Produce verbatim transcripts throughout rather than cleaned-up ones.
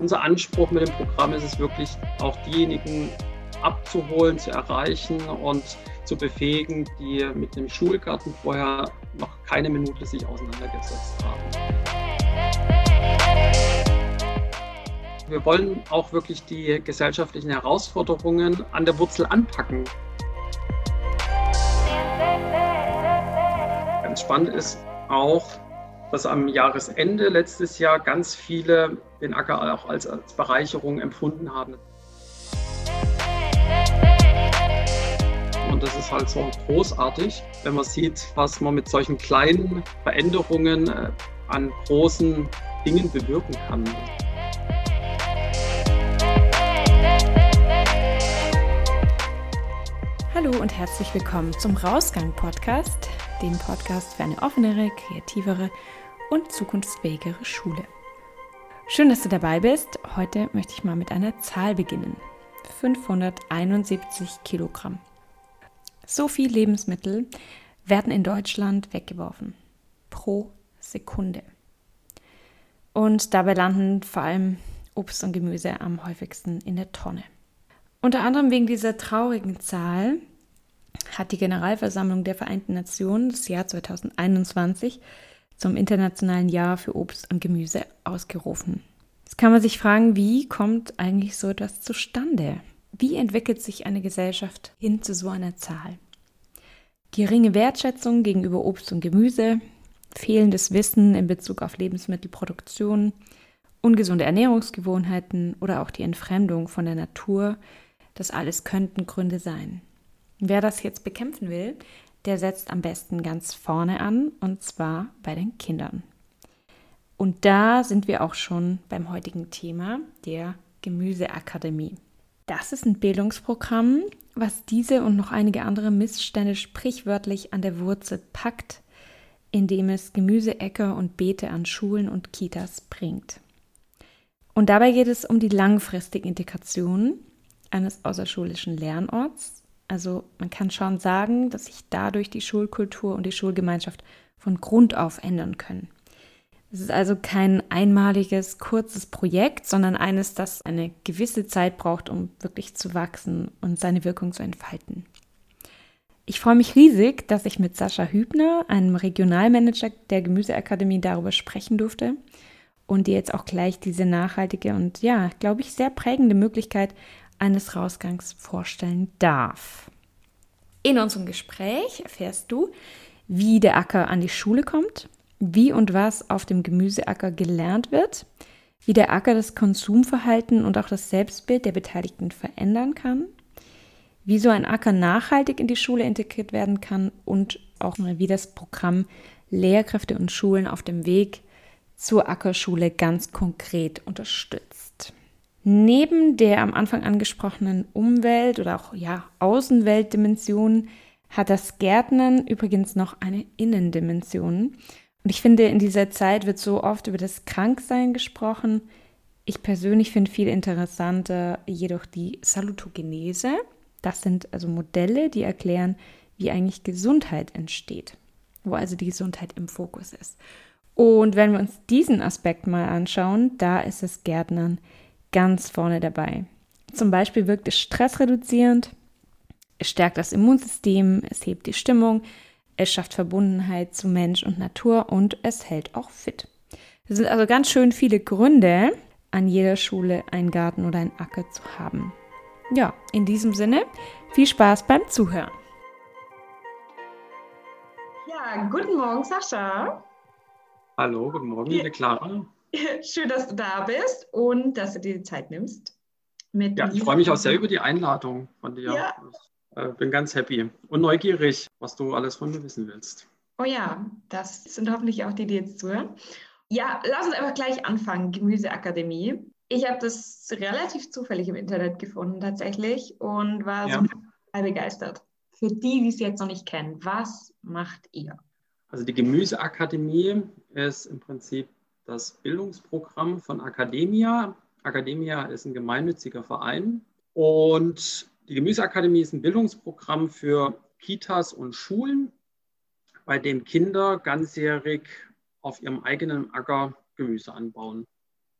Unser Anspruch mit dem Programm ist es wirklich, auch diejenigen abzuholen, zu erreichen und zu befähigen, die mit dem Schulgarten vorher noch keine Minute sich auseinandergesetzt haben. Wir wollen auch wirklich die gesellschaftlichen Herausforderungen an der Wurzel anpacken. Ganz spannend ist auch, dass am Jahresende letztes Jahr ganz viele den Acker auch als, als Bereicherung empfunden haben. Und das ist halt so großartig, wenn man sieht, was man mit solchen kleinen Veränderungen äh, an großen Dingen bewirken kann. Hallo und herzlich willkommen zum Rausgang-Podcast, dem Podcast für eine offenere, kreativere und zukunftsfähigere Schule. Schön, dass du dabei bist. Heute möchte ich mal mit einer Zahl beginnen. fünfhunderteinundsiebzig Kilogramm. So viel Lebensmittel werden in Deutschland weggeworfen. Pro Sekunde. Und dabei landen vor allem Obst und Gemüse am häufigsten in der Tonne. Unter anderem wegen dieser traurigen Zahl hat die Generalversammlung der Vereinten Nationen das Jahr zweitausendeinundzwanzig zum Internationalen Jahr für Obst und Gemüse ausgerufen. Jetzt kann man sich fragen, wie kommt eigentlich so etwas zustande? Wie entwickelt sich eine Gesellschaft hin zu so einer Zahl? Geringe Wertschätzung gegenüber Obst und Gemüse, fehlendes Wissen in Bezug auf Lebensmittelproduktion, ungesunde Ernährungsgewohnheiten oder auch die Entfremdung von der Natur, das alles könnten Gründe sein. Wer das jetzt bekämpfen will, der setzt am besten ganz vorne an, und zwar bei den Kindern. Und da sind wir auch schon beim heutigen Thema, der Gemüseakademie. Das ist ein Bildungsprogramm, was diese und noch einige andere Missstände sprichwörtlich an der Wurzel packt, indem es Gemüseäcker und Beete an Schulen und Kitas bringt. Und dabei geht es um die langfristige Integration eines außerschulischen Lernorts. Also man kann schon sagen, dass sich dadurch die Schulkultur und die Schulgemeinschaft von Grund auf ändern können. Es ist also kein einmaliges, kurzes Projekt, sondern eines, das eine gewisse Zeit braucht, um wirklich zu wachsen und seine Wirkung zu entfalten. Ich freue mich riesig, dass ich mit Sascha Hübner, einem Regionalmanager der Gemüseakademie, darüber sprechen durfte und dir jetzt auch gleich diese nachhaltige und ja, glaube ich, sehr prägende Möglichkeit eines Rausgangs vorstellen darf. In unserem Gespräch erfährst du, wie der Acker an die Schule kommt, wie und was auf dem Gemüseacker gelernt wird, wie der Acker das Konsumverhalten und auch das Selbstbild der Beteiligten verändern kann, wie so ein Acker nachhaltig in die Schule integriert werden kann und auch wie das Programm Lehrkräfte und Schulen auf dem Weg zur Ackerschule ganz konkret unterstützt. Neben der am Anfang angesprochenen Umwelt- oder auch ja, Außenweltdimension hat das Gärtnern übrigens noch eine Innendimension. Und ich finde, in dieser Zeit wird so oft über das Kranksein gesprochen. Ich persönlich finde viel interessanter jedoch die Salutogenese. Das sind also Modelle, die erklären, wie eigentlich Gesundheit entsteht, wo also die Gesundheit im Fokus ist. Und wenn wir uns diesen Aspekt mal anschauen, da ist das Gärtnern ganz vorne dabei. Zum Beispiel wirkt es stressreduzierend, es stärkt das Immunsystem, es hebt die Stimmung, es schafft Verbundenheit zu Mensch und Natur und es hält auch fit. Es sind also ganz schön viele Gründe, an jeder Schule einen Garten oder einen Acker zu haben. Ja, in diesem Sinne, viel Spaß beim Zuhören. Ja, guten Morgen, Sascha. Hallo, guten Morgen, liebe Clara. Schön, dass du da bist und dass du dir die Zeit nimmst. Mit ja, ich freue mich auch sehr über die Einladung von dir. Ja. Ich äh, bin ganz happy und neugierig, was du alles von mir wissen willst. Oh ja, das sind hoffentlich auch die, die jetzt zuhören. Ja, lass uns einfach gleich anfangen. Gemüseakademie. Ich habe das relativ zufällig im Internet gefunden tatsächlich und war ja. so total begeistert. Für die, die es jetzt noch nicht kennen, was macht ihr? Also die Gemüseakademie ist im Prinzip das Bildungsprogramm von Academia. Academia ist ein gemeinnütziger Verein und die Gemüseakademie ist ein Bildungsprogramm für Kitas und Schulen, bei dem Kinder ganzjährig auf ihrem eigenen Acker Gemüse anbauen.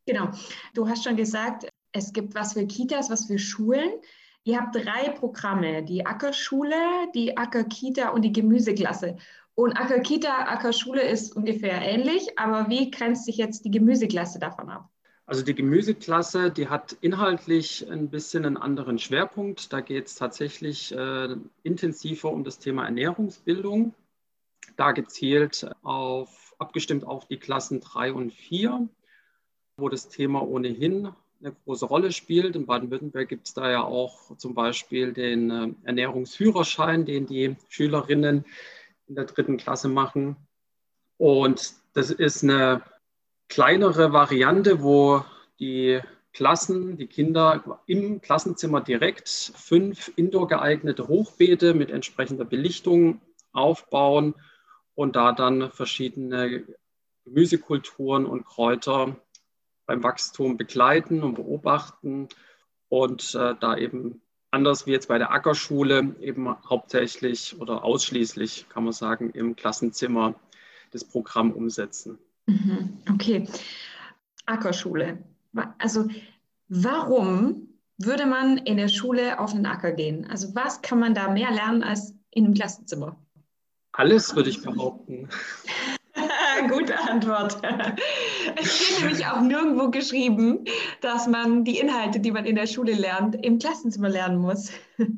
Genau. Du hast schon gesagt, es gibt was für Kitas, was für Schulen. Ihr habt drei Programme, die Ackerschule, die Ackerkita und die Gemüseklasse. Und Ackerkita, Ackerschule ist ungefähr ähnlich, aber wie grenzt sich jetzt die Gemüseklasse davon ab? Also die Gemüseklasse, die hat inhaltlich ein bisschen einen anderen Schwerpunkt. Da geht es tatsächlich äh, intensiver um das Thema Ernährungsbildung. Da gezielt auf, abgestimmt auf die Klassen drei und vier, wo das Thema ohnehin eine große Rolle spielt. In Baden-Württemberg gibt es da ja auch zum Beispiel den äh, Ernährungsführerschein, den die Schülerinnen in der dritten Klasse machen. Und das ist eine kleinere Variante, wo die Klassen, die Kinder im Klassenzimmer direkt fünf indoor geeignete Hochbeete mit entsprechender Belichtung aufbauen und da dann verschiedene Gemüsekulturen und Kräuter beim Wachstum begleiten und beobachten und äh, da eben anders wie jetzt bei der Ackerschule eben hauptsächlich oder ausschließlich, kann man sagen, im Klassenzimmer das Programm umsetzen. Okay, Ackerschule. Also warum würde man in der Schule auf den Acker gehen? Also was kann man da mehr lernen als in einem Klassenzimmer? Alles, würde ich behaupten. Gute Antwort. Es steht nämlich auch nirgendwo geschrieben, dass man die Inhalte, die man in der Schule lernt, im Klassenzimmer lernen muss.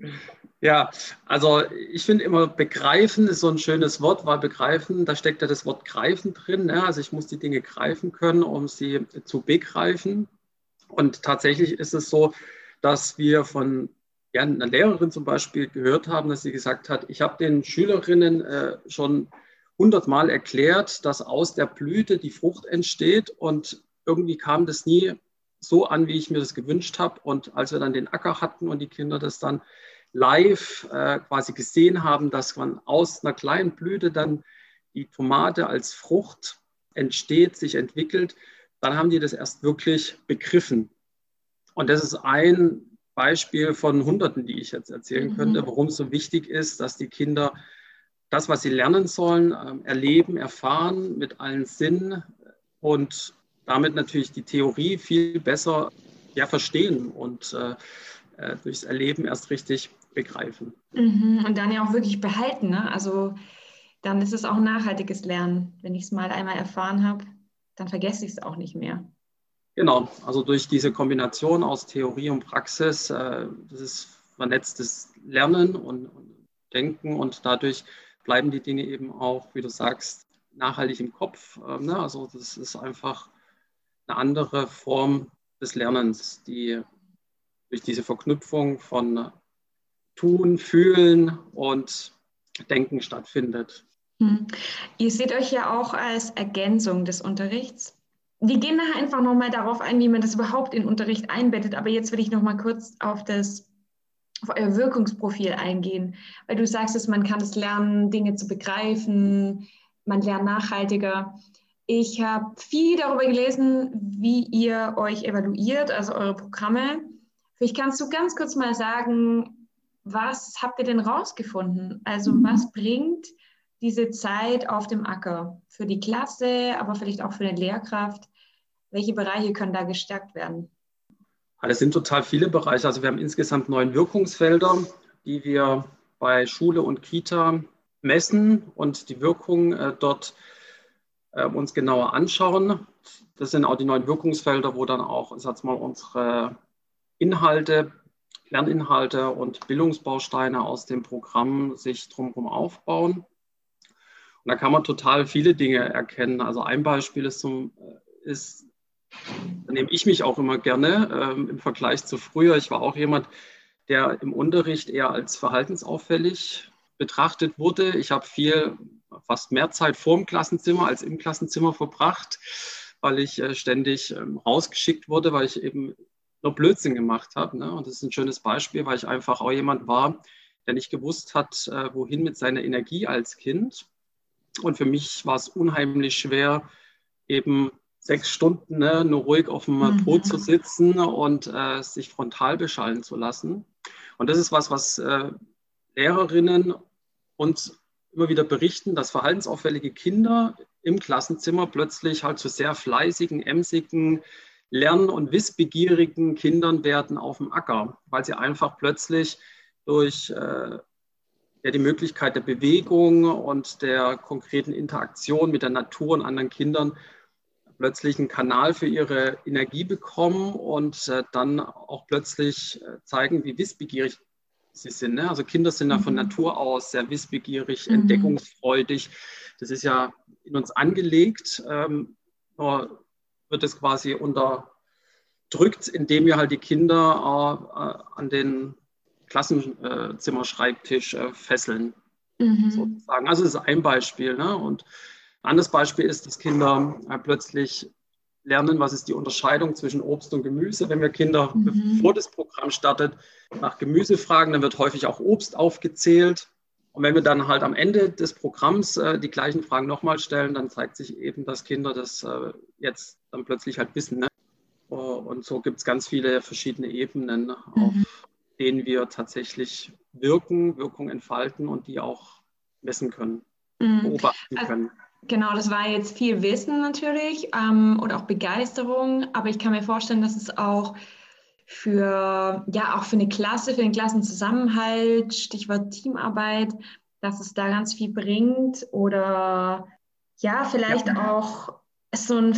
Ja, also ich finde immer, begreifen ist so ein schönes Wort, weil begreifen, da steckt ja das Wort greifen drin. Ja? Also ich muss die Dinge greifen können, um sie zu begreifen. Und tatsächlich ist es so, dass wir von ja, einer Lehrerin zum Beispiel gehört haben, dass sie gesagt hat, ich habe den Schülerinnen äh, schon hundertmal erklärt, dass aus der Blüte die Frucht entsteht und irgendwie kam das nie so an, wie ich mir das gewünscht habe. Und als wir dann den Acker hatten und die Kinder das dann live äh, quasi gesehen haben, dass man aus einer kleinen Blüte dann die Tomate als Frucht entsteht, sich entwickelt, dann haben die das erst wirklich begriffen. Und das ist ein Beispiel von Hunderten, die ich jetzt erzählen mhm. könnte, warum es so wichtig ist, dass die Kinder das, was sie lernen sollen, äh, erleben, erfahren mit allen Sinnen und damit natürlich die Theorie viel besser ja, verstehen und äh, äh, durchs Erleben erst richtig begreifen. Mhm. Und dann ja auch wirklich behalten. Ne? Also dann ist es auch ein nachhaltiges Lernen. Wenn ich es mal einmal erfahren habe, dann vergesse ich es auch nicht mehr. Genau, also durch diese Kombination aus Theorie und Praxis, äh, das ist vernetztes Lernen und, und Denken und dadurch bleiben die Dinge eben auch, wie du sagst, nachhaltig im Kopf. Äh, ne? Also das ist einfach eine andere Form des Lernens, die durch diese Verknüpfung von Tun, Fühlen und Denken stattfindet. Hm. Ihr seht euch ja auch als Ergänzung des Unterrichts. Wir gehen nachher einfach nochmal darauf ein, wie man das überhaupt in den Unterricht einbettet. Aber jetzt will ich nochmal kurz auf das, auf euer Wirkungsprofil eingehen. Weil du sagst, dass man kann es lernen, Dinge zu begreifen, man lernt nachhaltiger. Ich habe viel darüber gelesen, wie ihr euch evaluiert, also eure Programme. Vielleicht kannst du ganz kurz mal sagen, was habt ihr denn rausgefunden? Also was bringt diese Zeit auf dem Acker für die Klasse, aber vielleicht auch für eine Lehrkraft? Welche Bereiche können da gestärkt werden? Es sind total viele Bereiche. Also wir haben insgesamt neun Wirkungsfelder, die wir bei Schule und Kita messen und die Wirkung äh, dort äh, uns genauer anschauen. Das sind auch die neun Wirkungsfelder, wo dann auch, ich sag mal, unsere Inhalte, Lerninhalte und Bildungsbausteine aus dem Programm sich drumherum aufbauen. Und da kann man total viele Dinge erkennen. Also ein Beispiel ist, zum, ist da nehme ich mich auch immer gerne ähm, im Vergleich zu früher. Ich war auch jemand, der im Unterricht eher als verhaltensauffällig betrachtet wurde. Ich habe viel, fast mehr Zeit vor dem Klassenzimmer als im Klassenzimmer verbracht, weil ich äh, ständig ähm, rausgeschickt wurde, weil ich eben nur Blödsinn gemacht habe. Ne? Und das ist ein schönes Beispiel, weil ich einfach auch jemand war, der nicht gewusst hat, äh, wohin mit seiner Energie als Kind. Und für mich war es unheimlich schwer, eben sechs Stunden ne, nur ruhig auf dem mhm. Po zu sitzen und äh, sich frontal beschallen zu lassen. Und das ist was, was äh, Lehrerinnen uns immer wieder berichten, dass verhaltensauffällige Kinder im Klassenzimmer plötzlich halt zu sehr fleißigen, emsigen, lern- und wissbegierigen Kindern werden auf dem Acker, weil sie einfach plötzlich durch äh, ja, die Möglichkeit der Bewegung und der konkreten Interaktion mit der Natur und anderen Kindern plötzlich einen Kanal für ihre Energie bekommen und äh, dann auch plötzlich äh, zeigen, wie wissbegierig sie sind. Ne? Also Kinder sind ja von Natur aus sehr wissbegierig, mhm. entdeckungsfreudig. Das ist ja in uns angelegt. Ähm, nur wird es quasi unterdrückt, indem wir halt die Kinder äh, an den Klassenzimmerschreibtisch äh, fesseln, mhm. sozusagen. Also das ist ein Beispiel. Ne? Und ein anderes Beispiel ist, dass Kinder äh, plötzlich lernen, was ist die Unterscheidung zwischen Obst und Gemüse. Wenn wir Kinder, mhm. bevor das Programm startet, nach Gemüse fragen, dann wird häufig auch Obst aufgezählt. Und wenn wir dann halt am Ende des Programms äh, die gleichen Fragen nochmal stellen, dann zeigt sich eben, dass Kinder das äh, jetzt dann plötzlich halt wissen. Ne? Und so gibt es ganz viele verschiedene Ebenen, mhm. auf denen wir tatsächlich wirken, Wirkung entfalten und die auch messen können, mhm. beobachten also, können. Genau, das war jetzt viel Wissen natürlich ähm, und auch Begeisterung, aber ich kann mir vorstellen, dass es auch für, ja, auch für eine Klasse, für den Klassenzusammenhalt, Stichwort Teamarbeit, dass es da ganz viel bringt oder ja, vielleicht ja. auch so ein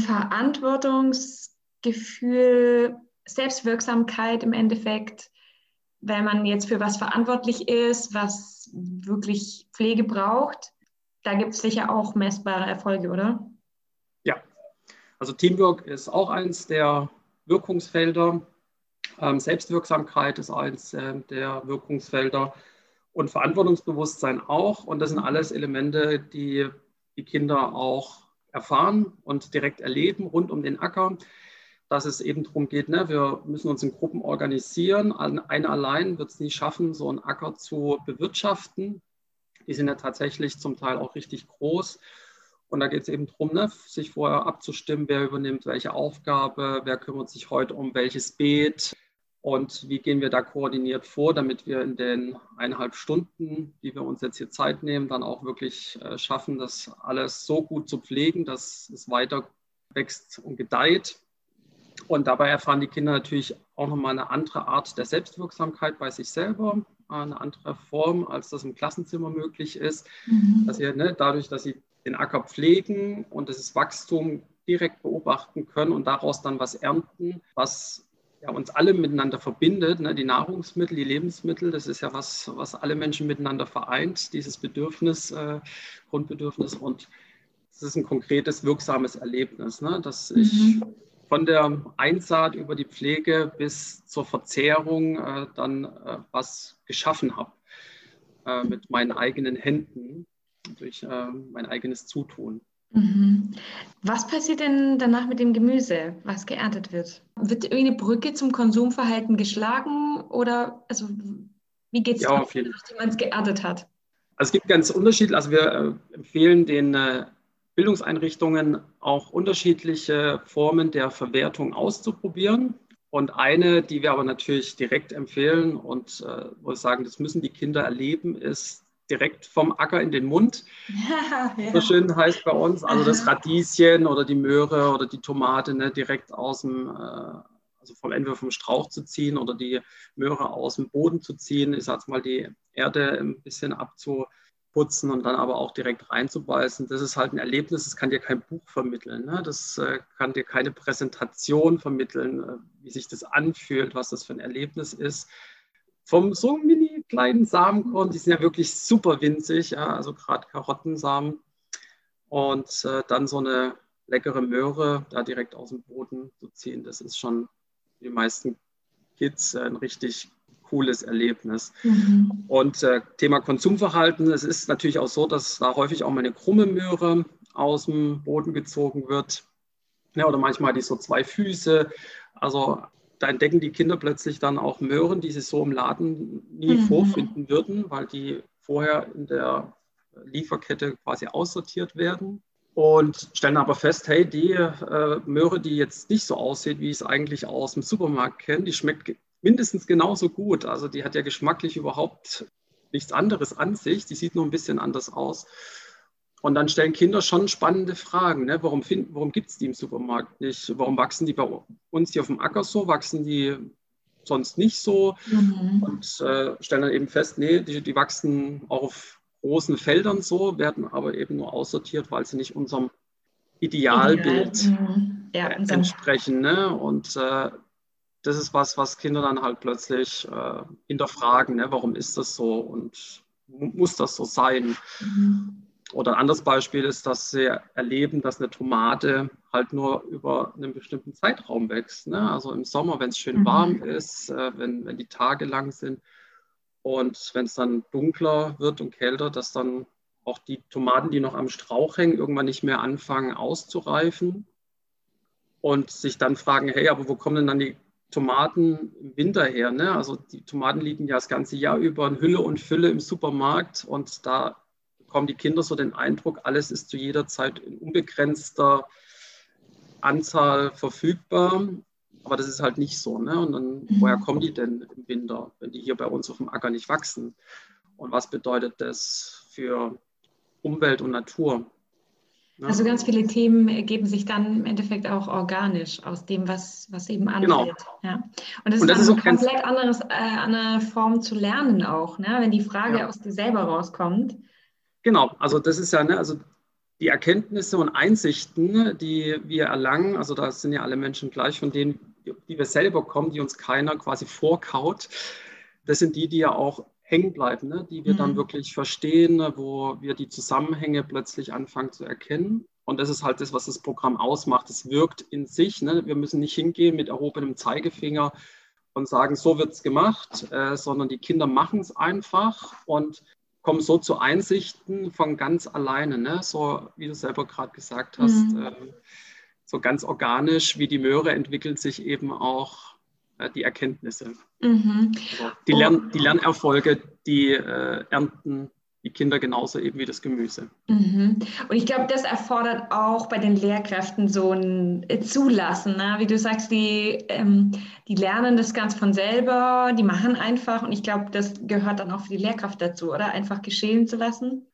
Verantwortungsgefühl, Selbstwirksamkeit im Endeffekt, wenn man jetzt für was verantwortlich ist, was wirklich Pflege braucht. Da gibt es sicher auch messbare Erfolge, oder? Ja, also Teamwork ist auch eins der Wirkungsfelder. Ähm, Selbstwirksamkeit ist eins äh, der Wirkungsfelder und Verantwortungsbewusstsein auch. Und das sind alles Elemente, die die Kinder auch erfahren und direkt erleben rund um den Acker. Dass es eben darum geht, ne, wir müssen uns in Gruppen organisieren. Einer allein wird es nie schaffen, so einen Acker zu bewirtschaften. Die sind ja tatsächlich zum Teil auch richtig groß. Und da geht es eben darum, ne, sich vorher abzustimmen, wer übernimmt welche Aufgabe, wer kümmert sich heute um welches Beet und wie gehen wir da koordiniert vor, damit wir in den eineinhalb Stunden, die wir uns jetzt hier Zeit nehmen, dann auch wirklich äh, schaffen, das alles so gut zu pflegen, dass es weiter wächst und gedeiht. Und dabei erfahren die Kinder natürlich auch nochmal eine andere Art der Selbstwirksamkeit bei sich selber, eine andere Form, als das im Klassenzimmer möglich ist. Mhm. Dass sie, ne, dadurch, dass sie den Acker pflegen und das Wachstum direkt beobachten können und daraus dann was ernten, was ja, uns alle miteinander verbindet. Ne? Die Nahrungsmittel, die Lebensmittel, das ist ja was, was alle Menschen miteinander vereint, dieses Bedürfnis, äh, Grundbedürfnis. Und das ist ein konkretes, wirksames Erlebnis, ne? Dass mhm. ich von der Einsaat über die Pflege bis zur Verzehrung äh, dann äh, was geschaffen habe äh, mit meinen eigenen Händen, durch äh, mein eigenes Zutun. Mhm. Was passiert denn danach mit dem Gemüse, was geerntet wird? Wird irgendeine Brücke zum Konsumverhalten geschlagen oder also, wie geht es ja, dann, nachdem man es geerntet hat? Also es gibt ganz unterschiedliche, also wir äh, empfehlen den äh, Bildungseinrichtungen auch unterschiedliche Formen der Verwertung auszuprobieren. Und eine, die wir aber natürlich direkt empfehlen und äh, wo wir sagen, das müssen die Kinder erleben, ist direkt vom Acker in den Mund. Ja, ja. So schön heißt bei uns, also das Radieschen oder die Möhre oder die Tomate, ne, direkt aus dem, äh, also vom entweder vom Strauch zu ziehen oder die Möhre aus dem Boden zu ziehen, ich sag mal die Erde ein bisschen abzu putzen und dann aber auch direkt reinzubeißen. Das ist halt ein Erlebnis, das kann dir kein Buch vermitteln. Ne? Das äh, kann dir keine Präsentation vermitteln, äh, wie sich das anfühlt, was das für ein Erlebnis ist. Vom so mini kleinen Samenkorn, die sind ja wirklich super winzig, ja? Also gerade Karottensamen und äh, dann so eine leckere Möhre da direkt aus dem Boden zu ziehen, das ist schon für die meisten Kids äh, ein richtig cooles Erlebnis. Mhm. Und äh, Thema Konsumverhalten, es ist natürlich auch so, dass da häufig auch mal eine krumme Möhre aus dem Boden gezogen wird. Ja, oder manchmal hat die so zwei Füße. Also da entdecken die Kinder plötzlich dann auch Möhren, die sie so im Laden nie mhm. vorfinden würden, weil die vorher in der Lieferkette quasi aussortiert werden. Und stellen aber fest, hey, die äh, Möhre, die jetzt nicht so aussieht, wie ich es eigentlich aus dem Supermarkt kenne, die schmeckt mindestens genauso gut. Also die hat ja geschmacklich überhaupt nichts anderes an sich. Die sieht nur ein bisschen anders aus. Und dann stellen Kinder schon spannende Fragen. Ne? Warum, warum gibt es die im Supermarkt nicht? Warum wachsen die bei uns hier auf dem Acker so? Wachsen die sonst nicht so? Mhm. Und äh, stellen dann eben fest, nee, die, die wachsen auch auf großen Feldern so, werden aber eben nur aussortiert, weil sie nicht unserem Idealbild Ideal. mhm. ja, äh, entsprechen. Ne? Und äh, das ist was, was Kinder dann halt plötzlich äh, hinterfragen. Ne? Warum ist das so und muss das so sein? Mhm. Oder ein anderes Beispiel ist, dass sie erleben, dass eine Tomate halt nur über einen bestimmten Zeitraum wächst. Ne? Also im Sommer, wenn es schön mhm. warm ist, äh, wenn, wenn die Tage lang sind und wenn es dann dunkler wird und kälter, dass dann auch die Tomaten, die noch am Strauch hängen, irgendwann nicht mehr anfangen auszureifen und sich dann fragen, hey, aber wo kommen denn dann die Tomaten im Winter her? Ne? Also die Tomaten liegen ja das ganze Jahr über in Hülle und Fülle im Supermarkt und da bekommen die Kinder so den Eindruck, alles ist zu jeder Zeit in unbegrenzter Anzahl verfügbar. Aber das ist halt nicht so. Ne? Und dann, mhm. woher kommen die denn im Winter, wenn die hier bei uns auf dem Acker nicht wachsen? Und was bedeutet das für Umwelt und Natur? Ja. Also ganz viele Themen ergeben sich dann im Endeffekt auch organisch aus dem, was, was eben anfällt. Genau. Ja. Und das und ist das dann ist eine komplett anderes, äh, andere Form zu lernen auch, ne? Wenn die Frage ja. aus dir selber rauskommt. Genau, also das ist ja, ne, also die Erkenntnisse und Einsichten, die wir erlangen, also da sind ja alle Menschen gleich, von denen, die wir selber kommen, die uns keiner quasi vorkaut, das sind die, die ja auch hängen bleiben, ne, die wir mhm. dann wirklich verstehen, wo wir die Zusammenhänge plötzlich anfangen zu erkennen. Und das ist halt das, was das Programm ausmacht. Es wirkt in sich. Ne? Wir müssen nicht hingehen mit erhobenem Zeigefinger und sagen, so wird es gemacht, äh, sondern die Kinder machen es einfach und kommen so zu Einsichten von ganz alleine, ne? So wie du selber gerade gesagt hast, mhm. äh, so ganz organisch wie die Möhre entwickeln sich eben auch äh, die Erkenntnisse. Mhm. Also die, Lern-, die Lernerfolge, die äh, ernten die Kinder genauso eben wie das Gemüse. Mhm. Und ich glaube, das erfordert auch bei den Lehrkräften so ein Zulassen. Ne? Wie du sagst, die, ähm, die lernen das ganz von selber, die machen einfach. Und ich glaube, das gehört dann auch für die Lehrkraft dazu, oder? Einfach geschehen zu lassen.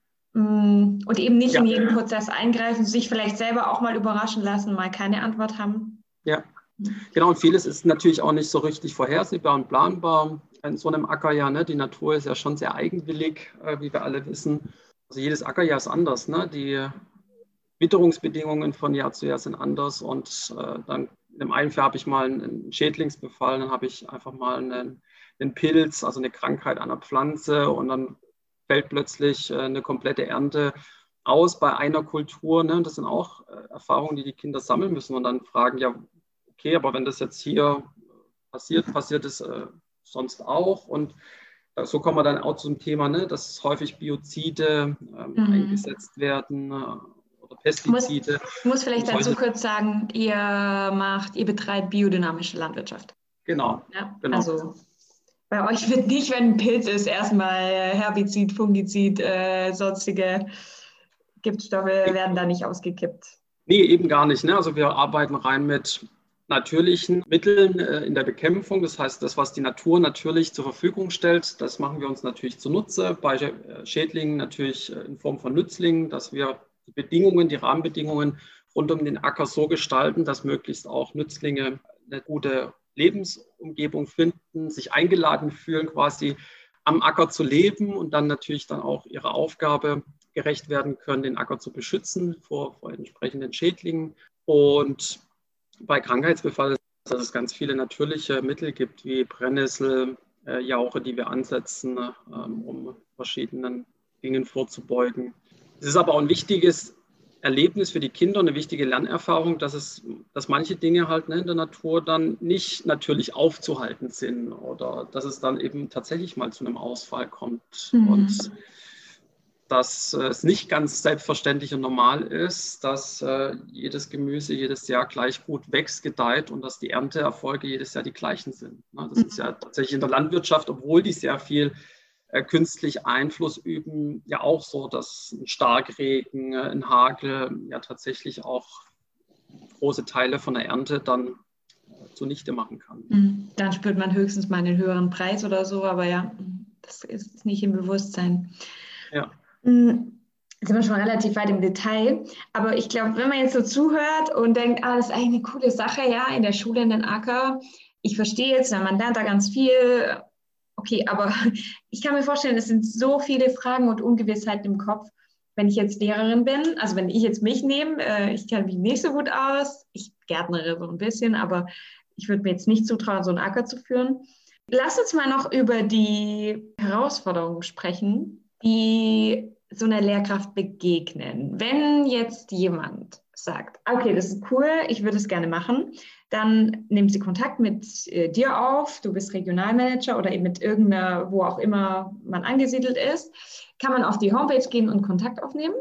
Und eben nicht ja. in jeden Prozess eingreifen, sich vielleicht selber auch mal überraschen lassen, mal keine Antwort haben. Ja, genau. Und vieles ist natürlich auch nicht so richtig vorhersehbar und planbar. In so einem Ackerjahr, ne? Die Natur ist ja schon sehr eigenwillig, äh, wie wir alle wissen. Also jedes Ackerjahr ist anders. Ne? Die Witterungsbedingungen von Jahr zu Jahr sind anders. Und äh, dann in dem einen Jahr habe ich mal einen Schädlingsbefall, dann habe ich einfach mal einen, einen Pilz, also eine Krankheit an der Pflanze und dann fällt plötzlich äh, eine komplette Ernte aus bei einer Kultur. Ne? Das sind auch äh, Erfahrungen, die die Kinder sammeln müssen und dann fragen, ja, okay, aber wenn das jetzt hier passiert, passiert es äh, sonst auch. Und so kommen wir dann auch zum Thema, ne, dass häufig Biozide ähm, mhm. eingesetzt werden äh, oder Pestizide. Ich muss, muss vielleicht dazu solche... kurz sagen, ihr macht, ihr betreibt biodynamische Landwirtschaft. Genau. Ja, genau. Also bei euch wird nicht, wenn ein Pilz ist, erstmal Herbizid, Fungizid, äh, sonstige Giftstoffe werden da nicht ausgekippt. Nee, eben gar nicht. Ne? Also wir arbeiten rein mit natürlichen Mitteln äh, in der Bekämpfung. Das heißt, das, was die Natur natürlich zur Verfügung stellt, das machen wir uns natürlich zunutze. Bei äh, Schädlingen natürlich äh, in Form von Nützlingen, dass wir die Bedingungen, die Rahmenbedingungen rund um den Acker so gestalten, dass möglichst auch Nützlinge eine gute Lebensumgebung finden, sich eingeladen fühlen, quasi am Acker zu leben und dann natürlich dann auch ihrer Aufgabe gerecht werden können, den Acker zu beschützen vor, vor entsprechenden Schädlingen. Und bei Krankheitsbefall, dass es ganz viele natürliche Mittel gibt, wie Brennnessel, äh, Jauche, die wir ansetzen, äh, um verschiedenen Dingen vorzubeugen. Es ist aber auch ein wichtiges Erlebnis für die Kinder, eine wichtige Lernerfahrung, dass, es, dass manche Dinge halt ne, in der Natur dann nicht natürlich aufzuhalten sind oder dass es dann eben tatsächlich mal zu einem Ausfall kommt. Mhm. Und dass äh, es nicht ganz selbstverständlich und normal ist, dass äh, jedes Gemüse jedes Jahr gleich gut wächst, gedeiht und dass die Ernteerfolge jedes Jahr die gleichen sind. Ne? Das mhm. ist ja tatsächlich in der Landwirtschaft, obwohl die sehr viel äh, künstlich Einfluss üben, ja auch so, dass ein Starkregen, äh, ein Hagel ja tatsächlich auch große Teile von der Ernte dann äh, zunichte machen kann. Mhm. Dann spürt man höchstens mal einen höheren Preis oder so, aber ja, das ist nicht im Bewusstsein. Ja. sind wir schon relativ weit im Detail. Aber ich glaube, wenn man jetzt so zuhört und denkt, ah, das ist eigentlich eine coole Sache, ja, in der Schule in den Acker. Ich verstehe jetzt, man lernt da ganz viel. Okay, aber ich kann mir vorstellen, es sind so viele Fragen und Ungewissheiten im Kopf. Wenn ich jetzt Lehrerin bin, also wenn ich jetzt mich nehme, äh, ich kenne mich nicht so gut aus. Ich gärtnere so ein bisschen, aber ich würde mir jetzt nicht zutrauen, so einen Acker zu führen. Lass uns mal noch über die Herausforderungen sprechen, die so einer Lehrkraft begegnen. Wenn jetzt jemand sagt, okay, das ist cool, ich würde es gerne machen, dann nimmt sie Kontakt mit äh, dir auf, du bist Regionalmanager oder eben mit irgendeiner, wo auch immer man angesiedelt ist, kann man auf die Homepage gehen und Kontakt aufnehmen.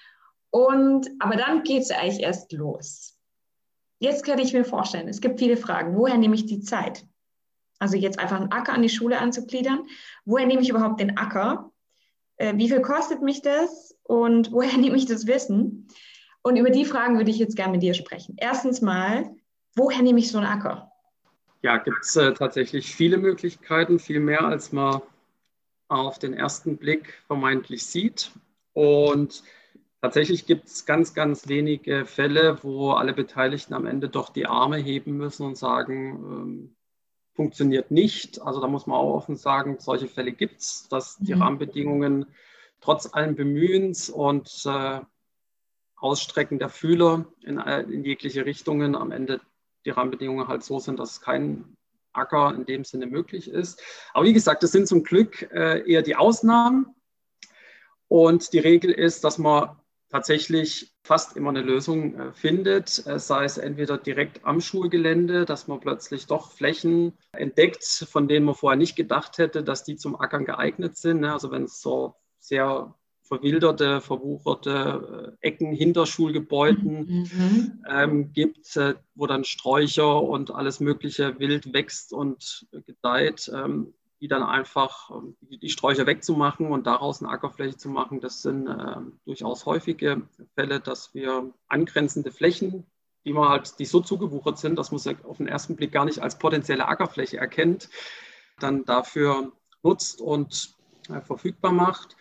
Und, aber dann geht es eigentlich erst los. Jetzt kann ich mir vorstellen, es gibt viele Fragen. Woher nehme ich die Zeit? Also jetzt einfach einen Acker an die Schule anzugliedern. Woher nehme ich überhaupt den Acker? Äh, wie viel kostet mich das? Und woher nehme ich das Wissen? Und über die Fragen würde ich jetzt gerne mit dir sprechen. Erstens mal, woher nehme ich so einen Acker? Ja, gibt es äh, tatsächlich viele Möglichkeiten, viel mehr, als man auf den ersten Blick vermeintlich sieht. Und tatsächlich gibt es ganz, ganz wenige Fälle, wo alle Beteiligten am Ende doch die Arme heben müssen und sagen, ähm, funktioniert nicht. Also da muss man auch offen sagen, solche Fälle gibt es, dass die mhm. Rahmenbedingungen trotz allen Bemühens und äh, Ausstrecken der Fühler in, in jegliche Richtungen am Ende die Rahmenbedingungen halt so sind, dass kein Acker in dem Sinne möglich ist. Aber wie gesagt, das sind zum Glück äh, eher die Ausnahmen. Und die Regel ist, dass man tatsächlich fast immer eine Lösung äh, findet, äh, sei es entweder direkt am Schulgelände, dass man plötzlich doch Flächen entdeckt, von denen man vorher nicht gedacht hätte, dass die zum Ackern geeignet sind. Ne? Also wenn es so sehr verwilderte, verwucherte äh, Ecken hinter Schulgebäuden mhm. ähm, gibt, äh, wo dann Sträucher und alles mögliche wild wächst und äh, gedeiht, ähm, die dann einfach äh, die Sträucher wegzumachen und daraus eine Ackerfläche zu machen, das sind äh, durchaus häufige Fälle, dass wir angrenzende Flächen, die man halt, die so zugewuchert sind, dass man sie auf den ersten Blick gar nicht als potenzielle Ackerfläche erkennt, dann dafür nutzt und äh, verfügbar macht.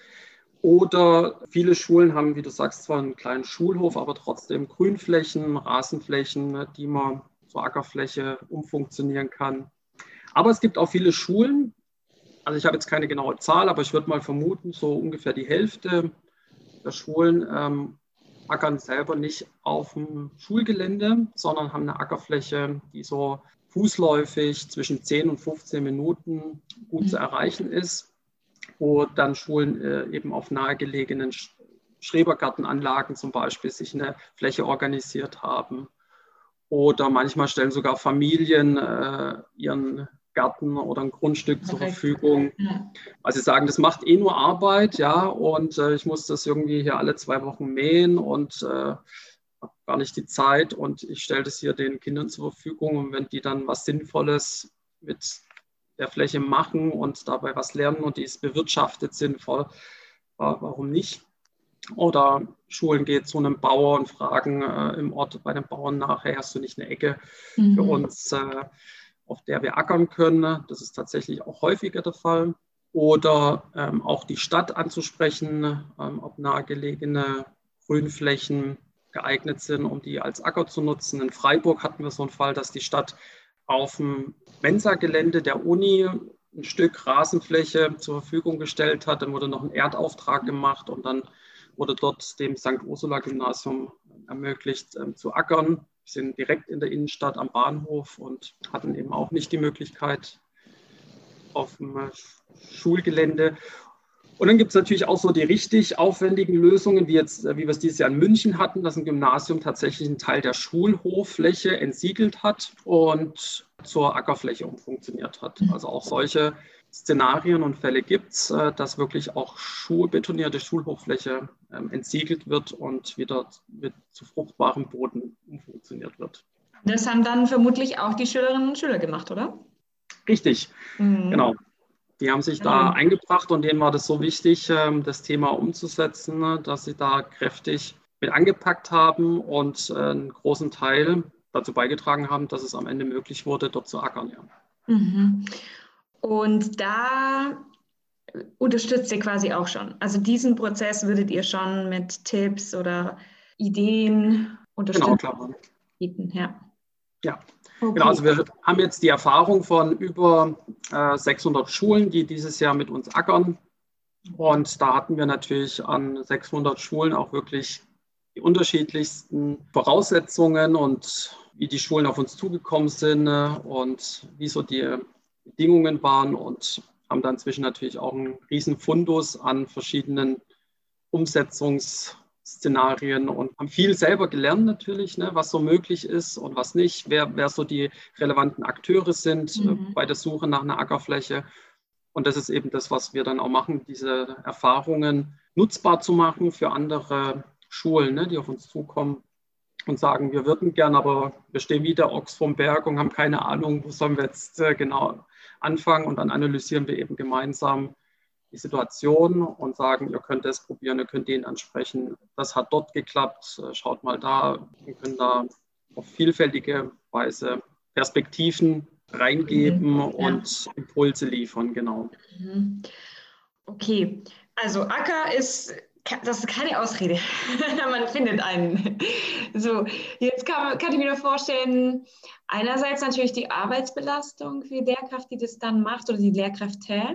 Oder viele Schulen haben, wie du sagst, zwar einen kleinen Schulhof, aber trotzdem Grünflächen, Rasenflächen, die man zur Ackerfläche umfunktionieren kann. Aber es gibt auch viele Schulen, also ich habe jetzt keine genaue Zahl, aber ich würde mal vermuten, so ungefähr die Hälfte der Schulen ähm, ackern selber nicht auf dem Schulgelände, sondern haben eine Ackerfläche, die so fußläufig zwischen zehn und fünfzehn Minuten gut zu erreichen ist. Wo dann Schulen äh, eben auf nahegelegenen Schrebergartenanlagen zum Beispiel sich eine Fläche organisiert haben. Oder manchmal stellen sogar Familien äh, ihren Garten oder ein Grundstück zur Verfügung. Ja. Weil sie sagen, das macht eh nur Arbeit, ja, und äh, ich muss das irgendwie hier alle zwei Wochen mähen und äh, habe gar nicht die Zeit und ich stelle das hier den Kindern zur Verfügung. Und wenn die dann was Sinnvolles mit der Fläche machen und dabei was lernen und die ist bewirtschaftet sinnvoll, warum nicht? Oder Schulen gehen zu einem Bauer und fragen äh, im Ort bei den Bauern nach, hey, hast du nicht eine Ecke mhm. für uns, äh, auf der wir ackern können? Das ist tatsächlich auch häufiger der Fall. Oder ähm, auch die Stadt anzusprechen, ähm, ob nahegelegene Grünflächen geeignet sind, um die als Acker zu nutzen. In Freiburg hatten wir so einen Fall, dass die Stadt auf dem Mensa-Gelände der Uni ein Stück Rasenfläche zur Verfügung gestellt hat. Dann wurde noch ein Erdauftrag gemacht und dann wurde dort dem Sankt Ursula-Gymnasium ermöglicht ähm, zu ackern. Wir sind direkt in der Innenstadt am Bahnhof und hatten eben auch nicht die Möglichkeit auf dem äh, Schulgelände. Und dann gibt es natürlich auch so die richtig aufwendigen Lösungen, wie, jetzt, wie wir es dieses Jahr in München hatten, dass ein Gymnasium tatsächlich einen Teil der Schulhoffläche entsiegelt hat und zur Ackerfläche umfunktioniert hat. Also auch solche Szenarien und Fälle gibt es, dass wirklich auch schulbetonierte Schulhoffläche entsiegelt wird und wieder mit zu fruchtbarem Boden umfunktioniert wird. Das haben dann vermutlich auch die Schülerinnen und Schüler gemacht, oder? Richtig, mhm. genau. Die haben sich da eingebracht und denen war das so wichtig, das Thema umzusetzen, dass sie da kräftig mit angepackt haben und einen großen Teil dazu beigetragen haben, dass es am Ende möglich wurde, dort zu ackern. Ja. Mhm. Und da unterstützt ihr quasi auch schon. Also diesen Prozess würdet ihr schon mit Tipps oder Ideen Genau, unterstützen klar. bieten, ja. Ja, Okay. genau. Also wir haben jetzt die Erfahrung von über äh, sechshundert Schulen, die dieses Jahr mit uns ackern. Und da hatten wir natürlich an sechshundert Schulen auch wirklich die unterschiedlichsten Voraussetzungen und wie die Schulen auf uns zugekommen sind und wie so die Bedingungen waren und haben dann inzwischen natürlich auch einen riesen Fundus an verschiedenen Umsetzungsszenarien und haben viel selber gelernt natürlich, ne, was so möglich ist und was nicht, wer, wer so die relevanten Akteure sind mhm. äh, bei der Suche nach einer Ackerfläche. Und das ist eben das, was wir dann auch machen, diese Erfahrungen nutzbar zu machen für andere Schulen, ne, die auf uns zukommen und sagen, wir würden gern, aber wir stehen wie der Ochs vom Berg und haben keine Ahnung, wo sollen wir jetzt äh, genau anfangen. Und dann analysieren wir eben gemeinsam die Situation und sagen, ihr könnt das probieren, ihr könnt den ansprechen. Das hat dort geklappt, schaut mal da. Wir können da auf vielfältige Weise Perspektiven reingeben mhm, und ja. Impulse liefern, genau. Okay, also Acker ist, das ist keine Ausrede. Man findet einen. So, jetzt kann, kann ich mir vorstellen, einerseits natürlich die Arbeitsbelastung für die Lehrkraft, die das dann macht oder die Lehrkräfte.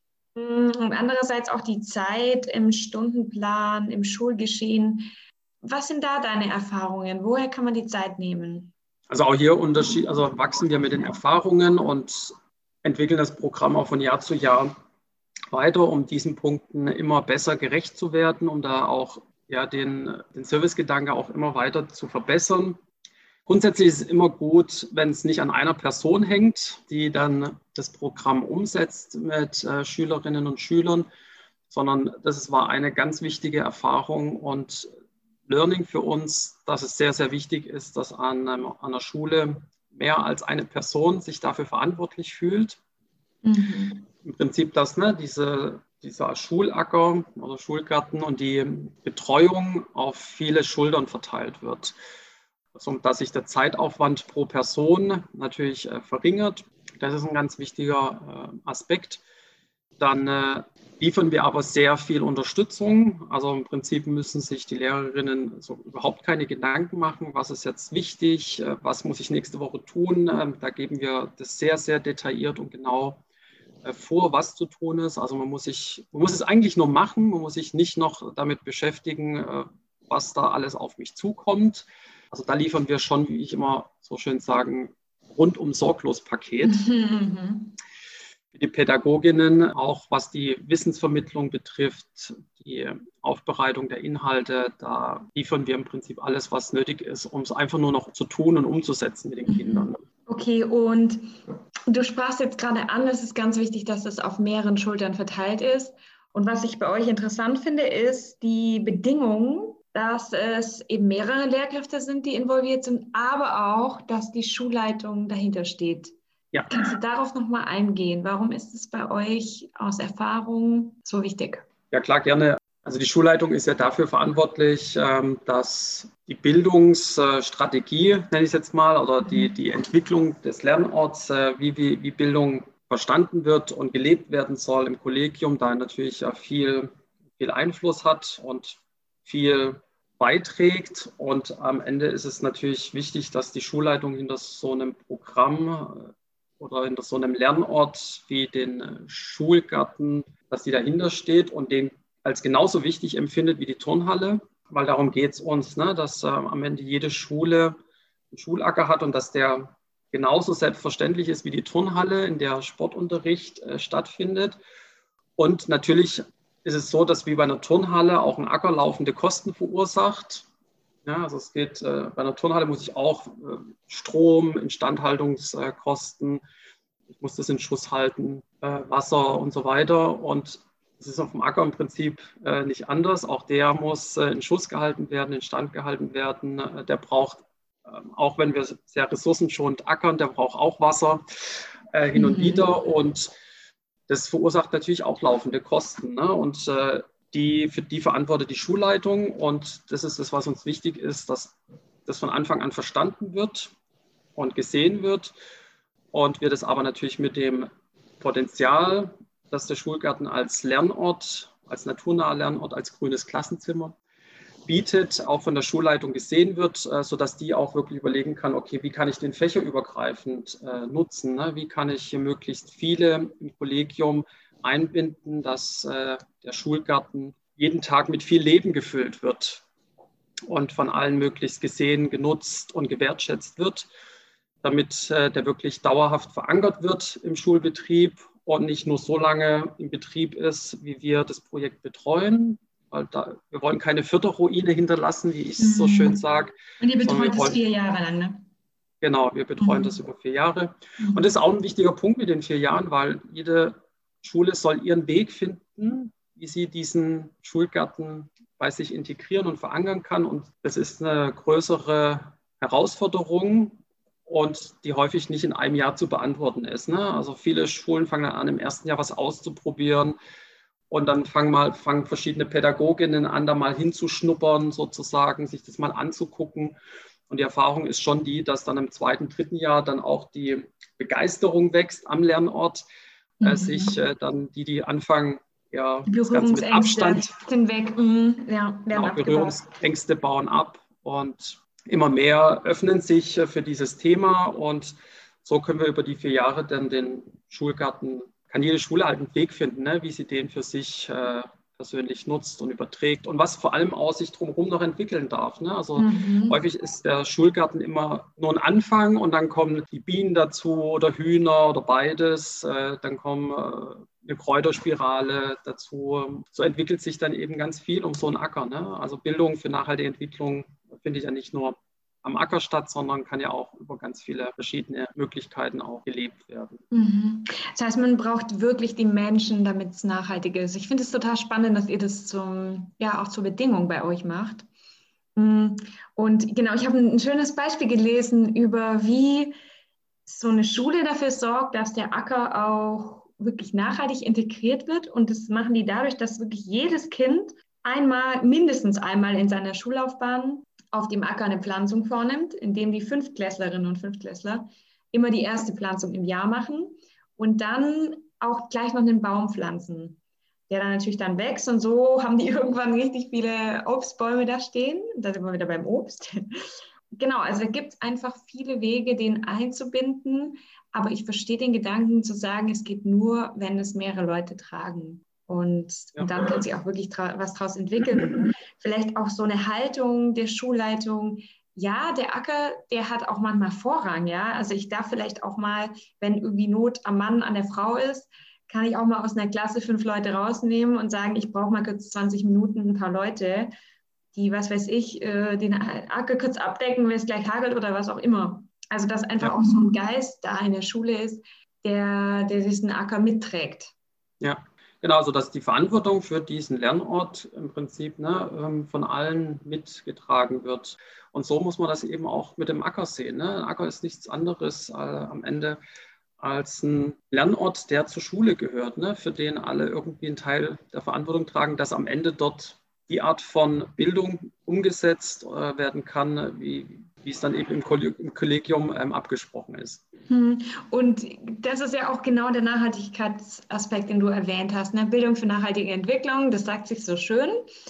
Und andererseits auch die Zeit im Stundenplan, im Schulgeschehen. Was sind da deine Erfahrungen? Woher kann man die Zeit nehmen? Also auch hier Unterschied, also wachsen wir mit den Erfahrungen und entwickeln das Programm auch von Jahr zu Jahr weiter, um diesen Punkten immer besser gerecht zu werden, um da auch ja, den, den Servicegedanke auch immer weiter zu verbessern. Grundsätzlich ist es immer gut, wenn es nicht an einer Person hängt, die dann das Programm umsetzt mit äh, Schülerinnen und Schülern, sondern das war eine ganz wichtige Erfahrung und Learning für uns, dass es sehr, sehr wichtig ist, dass an, an einer Schule mehr als eine Person sich dafür verantwortlich fühlt. Mhm. Im Prinzip, dass ne, diese, dieser Schulacker oder Schulgarten und die Betreuung auf viele Schultern verteilt wird. Also, dass sich der Zeitaufwand pro Person natürlich äh, verringert. Das ist ein ganz wichtiger äh, Aspekt. Dann äh, liefern wir aber sehr viel Unterstützung. Also im Prinzip müssen sich die Lehrerinnen so überhaupt keine Gedanken machen, was ist jetzt wichtig, äh, was muss ich nächste Woche tun. Ähm, da geben wir das sehr, sehr detailliert und genau äh, vor, was zu tun ist. Also man muss, sich, man muss es eigentlich nur machen, man muss sich nicht noch damit beschäftigen, äh, was da alles auf mich zukommt. Also da liefern wir schon, wie ich immer so schön sagen, rundum sorglos Paket. Mhm. Für die Pädagoginnen, auch was die Wissensvermittlung betrifft, die Aufbereitung der Inhalte, da liefern wir im Prinzip alles, was nötig ist, um es einfach nur noch zu tun und umzusetzen mit den Kindern. Okay, und du sprachst jetzt gerade an, es ist ganz wichtig, dass es auf mehreren Schultern verteilt ist. Und was ich bei euch interessant finde, ist die Bedingung, dass es eben mehrere Lehrkräfte sind, die involviert sind, aber auch, dass die Schulleitung dahinter steht. Ja. Kannst du darauf nochmal eingehen? Warum ist es bei euch aus Erfahrung so wichtig? Ja, klar, gerne. Also die Schulleitung ist ja dafür verantwortlich, dass die Bildungsstrategie, nenne ich es jetzt mal, oder die, die Entwicklung des Lernorts, wie, wie, wie Bildung verstanden wird und gelebt werden soll im Kollegium, da natürlich viel, viel Einfluss hat und viel beiträgt. Und am Ende ist es natürlich wichtig, dass die Schulleitung hinter so einem Programm oder hinter so einem Lernort wie den Schulgarten, dass die dahinter steht und den als genauso wichtig empfindet wie die Turnhalle, weil darum geht es uns, ne, dass äh, am Ende jede Schule einen Schulacker hat und dass der genauso selbstverständlich ist wie die Turnhalle, in der Sportunterricht äh, stattfindet. Und natürlich ist es so, dass wie bei einer Turnhalle auch ein Acker laufende Kosten verursacht. Ja, also es geht, äh, bei einer Turnhalle muss ich auch äh, Strom, Instandhaltungskosten, ich muss das in Schuss halten, äh, Wasser und so weiter. Und es ist auf dem Acker im Prinzip äh, nicht anders. Auch der muss äh, in Schuss gehalten werden, instand gehalten werden. Äh, der braucht, äh, auch wenn wir sehr ressourcenschonend ackern, der braucht auch Wasser äh, hin und mhm. wieder. Und das verursacht natürlich auch laufende Kosten. Ne? Und äh, die, für die verantwortet die Schulleitung. Und das ist das, was uns wichtig ist, dass das von Anfang an verstanden wird und gesehen wird. Und wir das aber natürlich mit dem Potenzial, dass der Schulgarten als Lernort, als naturnaher Lernort, als grünes Klassenzimmer bietet, auch von der Schulleitung gesehen wird, sodass die auch wirklich überlegen kann, okay, wie kann ich den fächerübergreifend äh, nutzen? Ne? Wie kann ich hier möglichst viele im Kollegium einbinden, dass äh, der Schulgarten jeden Tag mit viel Leben gefüllt wird und von allen möglichst gesehen, genutzt und gewertschätzt wird, damit äh, der wirklich dauerhaft verankert wird im Schulbetrieb und nicht nur so lange im Betrieb ist, wie wir das Projekt betreuen. Weil da, wir wollen keine Förderruine hinterlassen, wie ich es mhm. so schön sage. Und ihr betreut das vier Jahre lang, ne? Genau, wir betreuen mhm. das über vier Jahre. Mhm. Und das ist auch ein wichtiger Punkt mit den vier Jahren, weil jede Schule soll ihren Weg finden, wie sie diesen Schulgarten bei sich integrieren und verankern kann. Und das ist eine größere Herausforderung und die häufig nicht in einem Jahr zu beantworten ist. Ne? Also viele Schulen fangen an, im ersten Jahr was auszuprobieren und dann fangen, mal, fangen verschiedene Pädagoginnen an, da mal hinzuschnuppern sozusagen, sich das mal anzugucken. Und die Erfahrung ist schon die, dass dann im zweiten, dritten Jahr dann auch die Begeisterung wächst am Lernort, mhm. äh, sich äh, dann die, die anfangen, ja, das Ganze mit Abstand hinweg, mhm. ja, genau, Berührungsängste bauen ab und immer mehr öffnen sich für dieses Thema und so können wir über die vier Jahre dann den Schulgarten, kann jede Schule halt einen Weg finden, ne, wie sie den für sich äh, persönlich nutzt und überträgt und was vor allem auch sich drumherum noch entwickeln darf. Ne? Also mhm. häufig ist der Schulgarten immer nur ein Anfang und dann kommen die Bienen dazu oder Hühner oder beides, äh, dann kommen äh, eine Kräuterspirale dazu. So entwickelt sich dann eben ganz viel um so einen Acker. Ne? Also Bildung für nachhaltige Entwicklung finde ich ja nicht nur am Acker statt, sondern kann ja auch über ganz viele verschiedene Möglichkeiten auch gelebt werden. Mhm. Das heißt, man braucht wirklich die Menschen, damit es nachhaltig ist. Ich finde es total spannend, dass ihr das zum, ja, auch zur Bedingung bei euch macht. Und genau, ich habe ein schönes Beispiel gelesen über, wie so eine Schule dafür sorgt, dass der Acker auch wirklich nachhaltig integriert wird. Und das machen die dadurch, dass wirklich jedes Kind einmal, mindestens einmal in seiner Schullaufbahn auf dem Acker eine Pflanzung vornimmt, indem die Fünftklässlerinnen und Fünftklässler immer die erste Pflanzung im Jahr machen und dann auch gleich noch einen Baum pflanzen, der dann natürlich dann wächst und so haben die irgendwann richtig viele Obstbäume da stehen. Da sind wir wieder beim Obst. Genau, also da gibt es einfach viele Wege, den einzubinden, aber ich verstehe den Gedanken zu sagen, es geht nur, wenn es mehrere Leute tragen. Und, ja. und dann kann sich auch wirklich was daraus entwickeln. Vielleicht auch so eine Haltung der Schulleitung. Ja, der Acker, der hat auch manchmal Vorrang. Ja? Also ich darf vielleicht auch mal, wenn irgendwie Not am Mann, an der Frau ist, kann ich auch mal aus einer Klasse fünf Leute rausnehmen und sagen, ich brauche mal kurz zwanzig Minuten ein paar Leute, die, was weiß ich, den Acker kurz abdecken, wenn es gleich hagelt oder was auch immer. Also dass einfach ja. auch so ein Geist da in der Schule ist, der, der diesen Acker mitträgt. Ja. Genau, also dass die Verantwortung für diesen Lernort im Prinzip ne, von allen mitgetragen wird. Und so muss man das eben auch mit dem Acker sehen. Ne? Ein Acker ist nichts anderes äh, am Ende als ein Lernort, der zur Schule gehört, ne? Für den alle irgendwie einen Teil der Verantwortung tragen, dass am Ende dort die Art von Bildung umgesetzt äh, werden kann, wie, wie es dann eben im, Kolleg- im Kollegium ähm, abgesprochen ist. Und das ist ja auch genau der Nachhaltigkeitsaspekt, den du erwähnt hast. Ne? Bildung für nachhaltige Entwicklung, das sagt sich so schön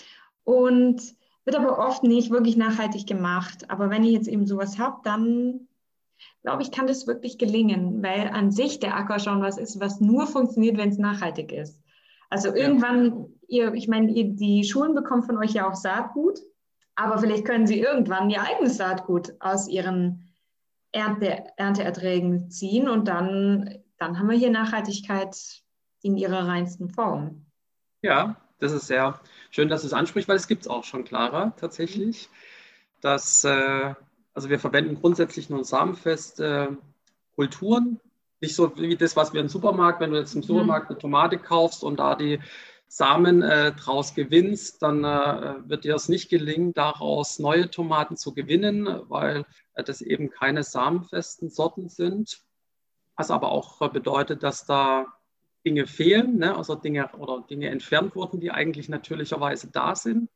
und wird aber oft nicht wirklich nachhaltig gemacht. Aber wenn ihr jetzt eben sowas habt, dann glaube ich, kann das wirklich gelingen, weil an sich der Acker schon was ist, was nur funktioniert, wenn es nachhaltig ist. Also irgendwann, ja. ihr, ich meine, ihr, die Schulen bekommen von euch ja auch Saatgut, aber vielleicht können sie irgendwann ihr eigenes Saatgut aus ihren Ernte, Ernteerträgen ziehen und dann, dann haben wir hier Nachhaltigkeit in ihrer reinsten Form. Ja, das ist sehr schön, dass du es ansprichst, weil es gibt es auch schon, Clara, tatsächlich. Dass, äh, also wir verwenden grundsätzlich nur samenfeste Kulturen, nicht so wie das, was wir im Supermarkt, wenn du jetzt im Supermarkt eine Tomate kaufst und da die Samen äh, draus gewinnst, dann äh, wird dir es nicht gelingen, daraus neue Tomaten zu gewinnen, weil äh, das eben keine samenfesten Sorten sind. Was aber auch äh, bedeutet, dass da Dinge fehlen, ne? Also Dinge oder Dinge entfernt wurden, die eigentlich natürlicherweise da sind.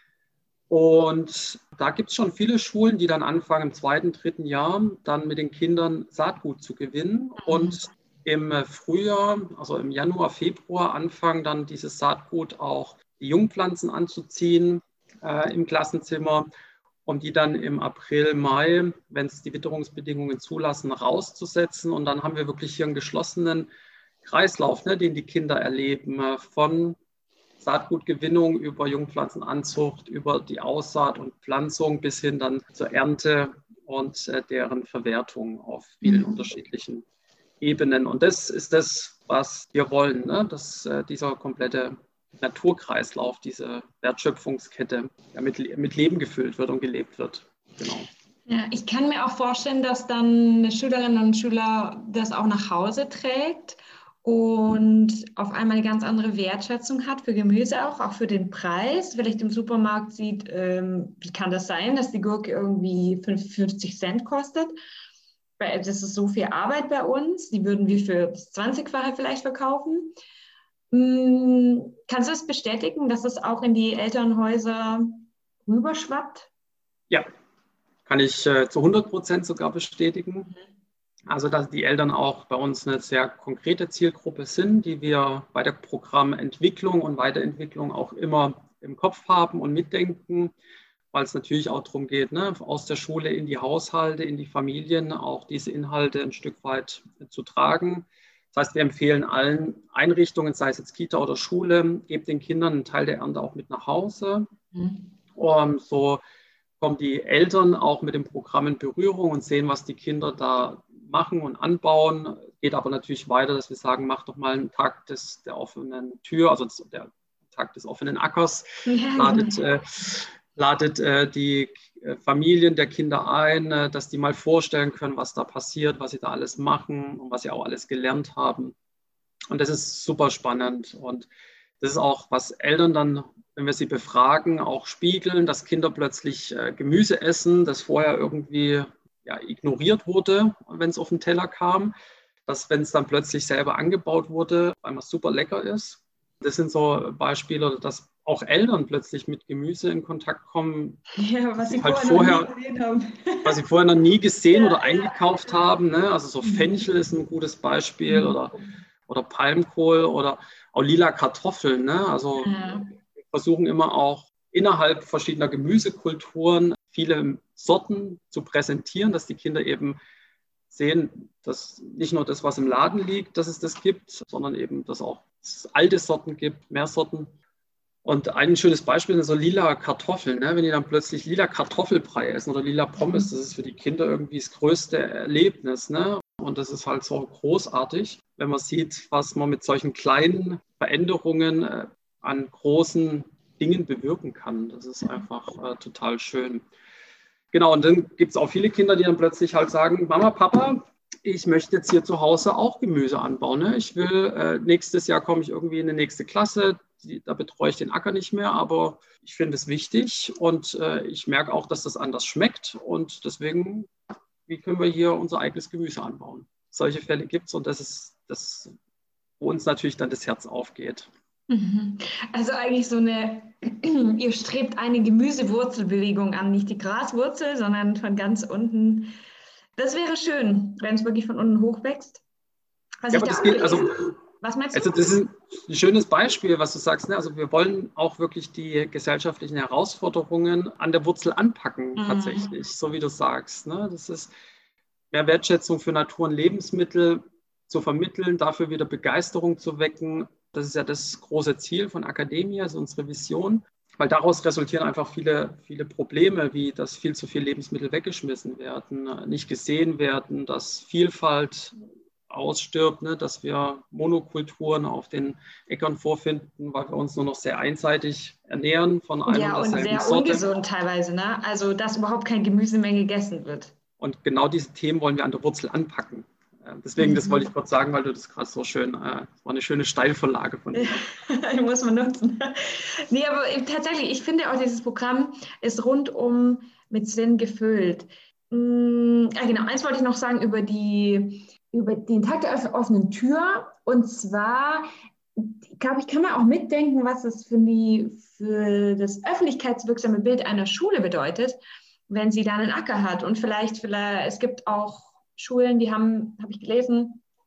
Und da gibt es schon viele Schulen, die dann anfangen, im zweiten, dritten Jahr dann mit den Kindern Saatgut zu gewinnen und im Frühjahr, also im Januar, Februar, anfangen dann dieses Saatgut auch die Jungpflanzen anzuziehen äh, im Klassenzimmer, um die dann im April, Mai, wenn es die Witterungsbedingungen zulassen, rauszusetzen. Und dann haben wir wirklich hier einen geschlossenen Kreislauf, ne, den die Kinder erleben, äh, von Saatgutgewinnung über Jungpflanzenanzucht, über die Aussaat und Pflanzung bis hin dann zur Ernte und äh, deren Verwertung auf vielen mhm. unterschiedlichen Ebenen. Und das ist das, was wir wollen, ne? Dass äh, dieser komplette Naturkreislauf, diese Wertschöpfungskette ja, mit, mit Leben gefüllt wird und gelebt wird. Genau. Ja, ich kann mir auch vorstellen, dass dann Schülerinnen und Schüler das auch nach Hause trägt und auf einmal eine ganz andere Wertschätzung hat für Gemüse auch, auch für den Preis. Vielleicht im Supermarkt sieht, ähm, wie kann das sein, dass die Gurke irgendwie fünfzig Cent kostet? Das ist so viel Arbeit bei uns, die würden wir für das zwanzigfache vielleicht verkaufen. Hm, kannst du es bestätigen, dass es auch in die Elternhäuser rüberschwappt? Ja, kann ich äh, zu hundert Prozent sogar bestätigen. Mhm. Also, dass die Eltern auch bei uns eine sehr konkrete Zielgruppe sind, die wir bei der Programmentwicklung und Weiterentwicklung auch immer im Kopf haben und mitdenken, weil es natürlich auch darum geht, ne, aus der Schule in die Haushalte, in die Familien auch diese Inhalte ein Stück weit zu tragen. Das heißt, wir empfehlen allen Einrichtungen, sei es jetzt Kita oder Schule, gebt den Kindern einen Teil der Ernte auch mit nach Hause. Mhm. Um, so kommen die Eltern auch mit dem Programm in Berührung und sehen, was die Kinder da machen und anbauen. Geht aber natürlich weiter, dass wir sagen, macht doch mal einen Tag des, der offenen Tür, also der Tag des offenen Ackers, ja, ladet, äh, ladet äh, die Familien der Kinder ein, äh, dass die mal vorstellen können, was da passiert, was sie da alles machen und was sie auch alles gelernt haben. Und das ist super spannend. Und das ist auch, was Eltern dann, wenn wir sie befragen, auch spiegeln, dass Kinder plötzlich äh, Gemüse essen, das vorher irgendwie ja, ignoriert wurde, wenn es auf den Teller kam, dass, wenn es dann plötzlich selber angebaut wurde, einmal super lecker ist. Das sind so Beispiele, dass auch Eltern plötzlich mit Gemüse in Kontakt kommen, ja, was sie halt vorher, vorher, noch nie gesehen haben. was sie vorher noch nie gesehen ja, oder eingekauft ja. haben. Ne? Also so Fenchel ist ein gutes Beispiel, mhm. oder, oder Palmkohl oder auch lila Kartoffeln. Ne? Also ja. wir versuchen immer auch innerhalb verschiedener Gemüsekulturen viele Sorten zu präsentieren, dass die Kinder eben sehen, dass nicht nur das, was im Laden liegt, dass es das gibt, sondern eben, dass auch es alte Sorten gibt, mehr Sorten. Und ein schönes Beispiel sind so lila Kartoffeln. Ne? Wenn die dann plötzlich lila Kartoffelbrei essen oder lila Pommes, das ist für die Kinder irgendwie das größte Erlebnis. Ne? Und das ist halt so großartig, wenn man sieht, was man mit solchen kleinen Veränderungen äh, an großen Dingen bewirken kann. Das ist einfach äh, total schön. Genau, und dann gibt es auch viele Kinder, die dann plötzlich halt sagen, Mama, Papa, ich möchte jetzt hier zu Hause auch Gemüse anbauen. Ne? Ich will, äh, nächstes Jahr komme ich irgendwie in die nächste Klasse, die, da betreue ich den Acker nicht mehr, aber ich finde es wichtig und äh, ich merke auch, dass das anders schmeckt und deswegen, wie können wir hier unser eigenes Gemüse anbauen? Solche Fälle gibt es und das ist das, wo uns natürlich dann das Herz aufgeht. Also eigentlich so eine, ihr strebt eine Gemüsewurzelbewegung an, nicht die Graswurzel, sondern von ganz unten. Das wäre schön, wenn es wirklich von unten hoch wächst. Was, ja, ich aber da das geht, also, was meinst du? Also das ist ein schönes Beispiel, was du sagst. Ne? Also wir wollen auch wirklich die gesellschaftlichen Herausforderungen an der Wurzel anpacken, mhm. tatsächlich, so wie du sagst. Ne? Das ist mehr Wertschätzung für Natur und Lebensmittel zu vermitteln, dafür wieder Begeisterung zu wecken. Das ist ja das große Ziel von Academia, also unsere Vision, weil daraus resultieren einfach viele, viele Probleme, wie dass viel zu viel Lebensmittel weggeschmissen werden, nicht gesehen werden, dass Vielfalt ausstirbt, ne, dass wir Monokulturen auf den Äckern vorfinden, weil wir uns nur noch sehr einseitig ernähren von einer ja, und sehr Sorte. Ungesund teilweise, ne? Also dass überhaupt kein Gemüse mehr gegessen wird. Und genau diese Themen wollen wir an der Wurzel anpacken. Deswegen, mhm. das wollte ich kurz sagen, weil du das gerade so schön, äh, das war eine schöne Steilvorlage von dir. Die muss man nutzen. Nee, aber tatsächlich, ich finde auch, dieses Programm ist rundum mit Sinn gefüllt. Hm, ja, genau, eins wollte ich noch sagen über, die, über den Tag der offenen Tür. Und zwar, ich glaube, ich kann mir auch mitdenken, was es für, die, für das öffentlichkeitswirksame Bild einer Schule bedeutet, wenn sie da einen Acker hat. Und vielleicht, vielleicht es gibt auch Schulen, die haben, habe ich gelesen,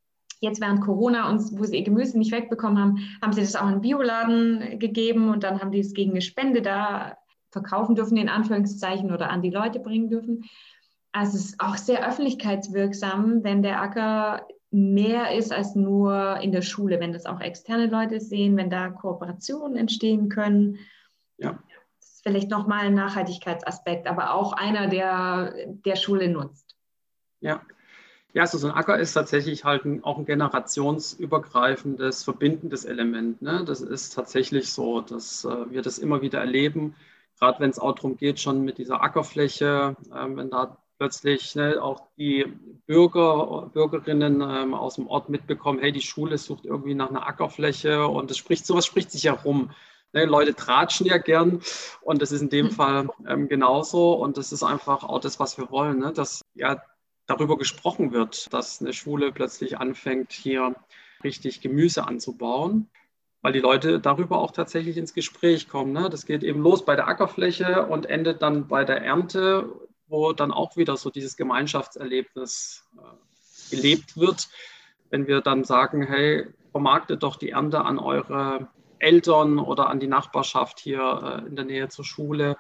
Jetzt während Corona, und wo sie ihr Gemüse nicht wegbekommen haben, haben sie das auch in einen Bioladen gegeben und dann haben die es gegen eine Spende da verkaufen dürfen, in Anführungszeichen, oder an die Leute bringen dürfen. Also es ist auch sehr öffentlichkeitswirksam, wenn der Acker mehr ist als nur in der Schule, wenn das auch externe Leute sehen, wenn da Kooperationen entstehen können. Ja. Das ist vielleicht nochmal ein Nachhaltigkeitsaspekt, aber auch einer, der der Schule nutzt. Ja. Ja, also so ein Acker ist tatsächlich halt ein, auch ein generationsübergreifendes, verbindendes Element. Ne? Das ist tatsächlich so, dass äh, wir das immer wieder erleben, gerade wenn es auch darum geht, schon mit dieser Ackerfläche, äh, wenn da plötzlich ne, auch die Bürger, Bürgerinnen ähm, aus dem Ort mitbekommen, hey, die Schule sucht irgendwie nach einer Ackerfläche und das spricht, sowas spricht sich ja rum. Ne? Leute tratschen ja gern und das ist in dem Fall ähm, genauso und das ist einfach auch das, was wir wollen, ne? Dass ja darüber gesprochen wird, dass eine Schule plötzlich anfängt, hier richtig Gemüse anzubauen, weil die Leute darüber auch tatsächlich ins Gespräch kommen. Ne? Das geht eben los bei der Ackerfläche und endet dann bei der Ernte, wo dann auch wieder so dieses Gemeinschaftserlebnis äh, gelebt wird. Wenn wir dann sagen, hey, vermarktet doch die Ernte an eure Eltern oder an die Nachbarschaft hier äh, in der Nähe zur Schule.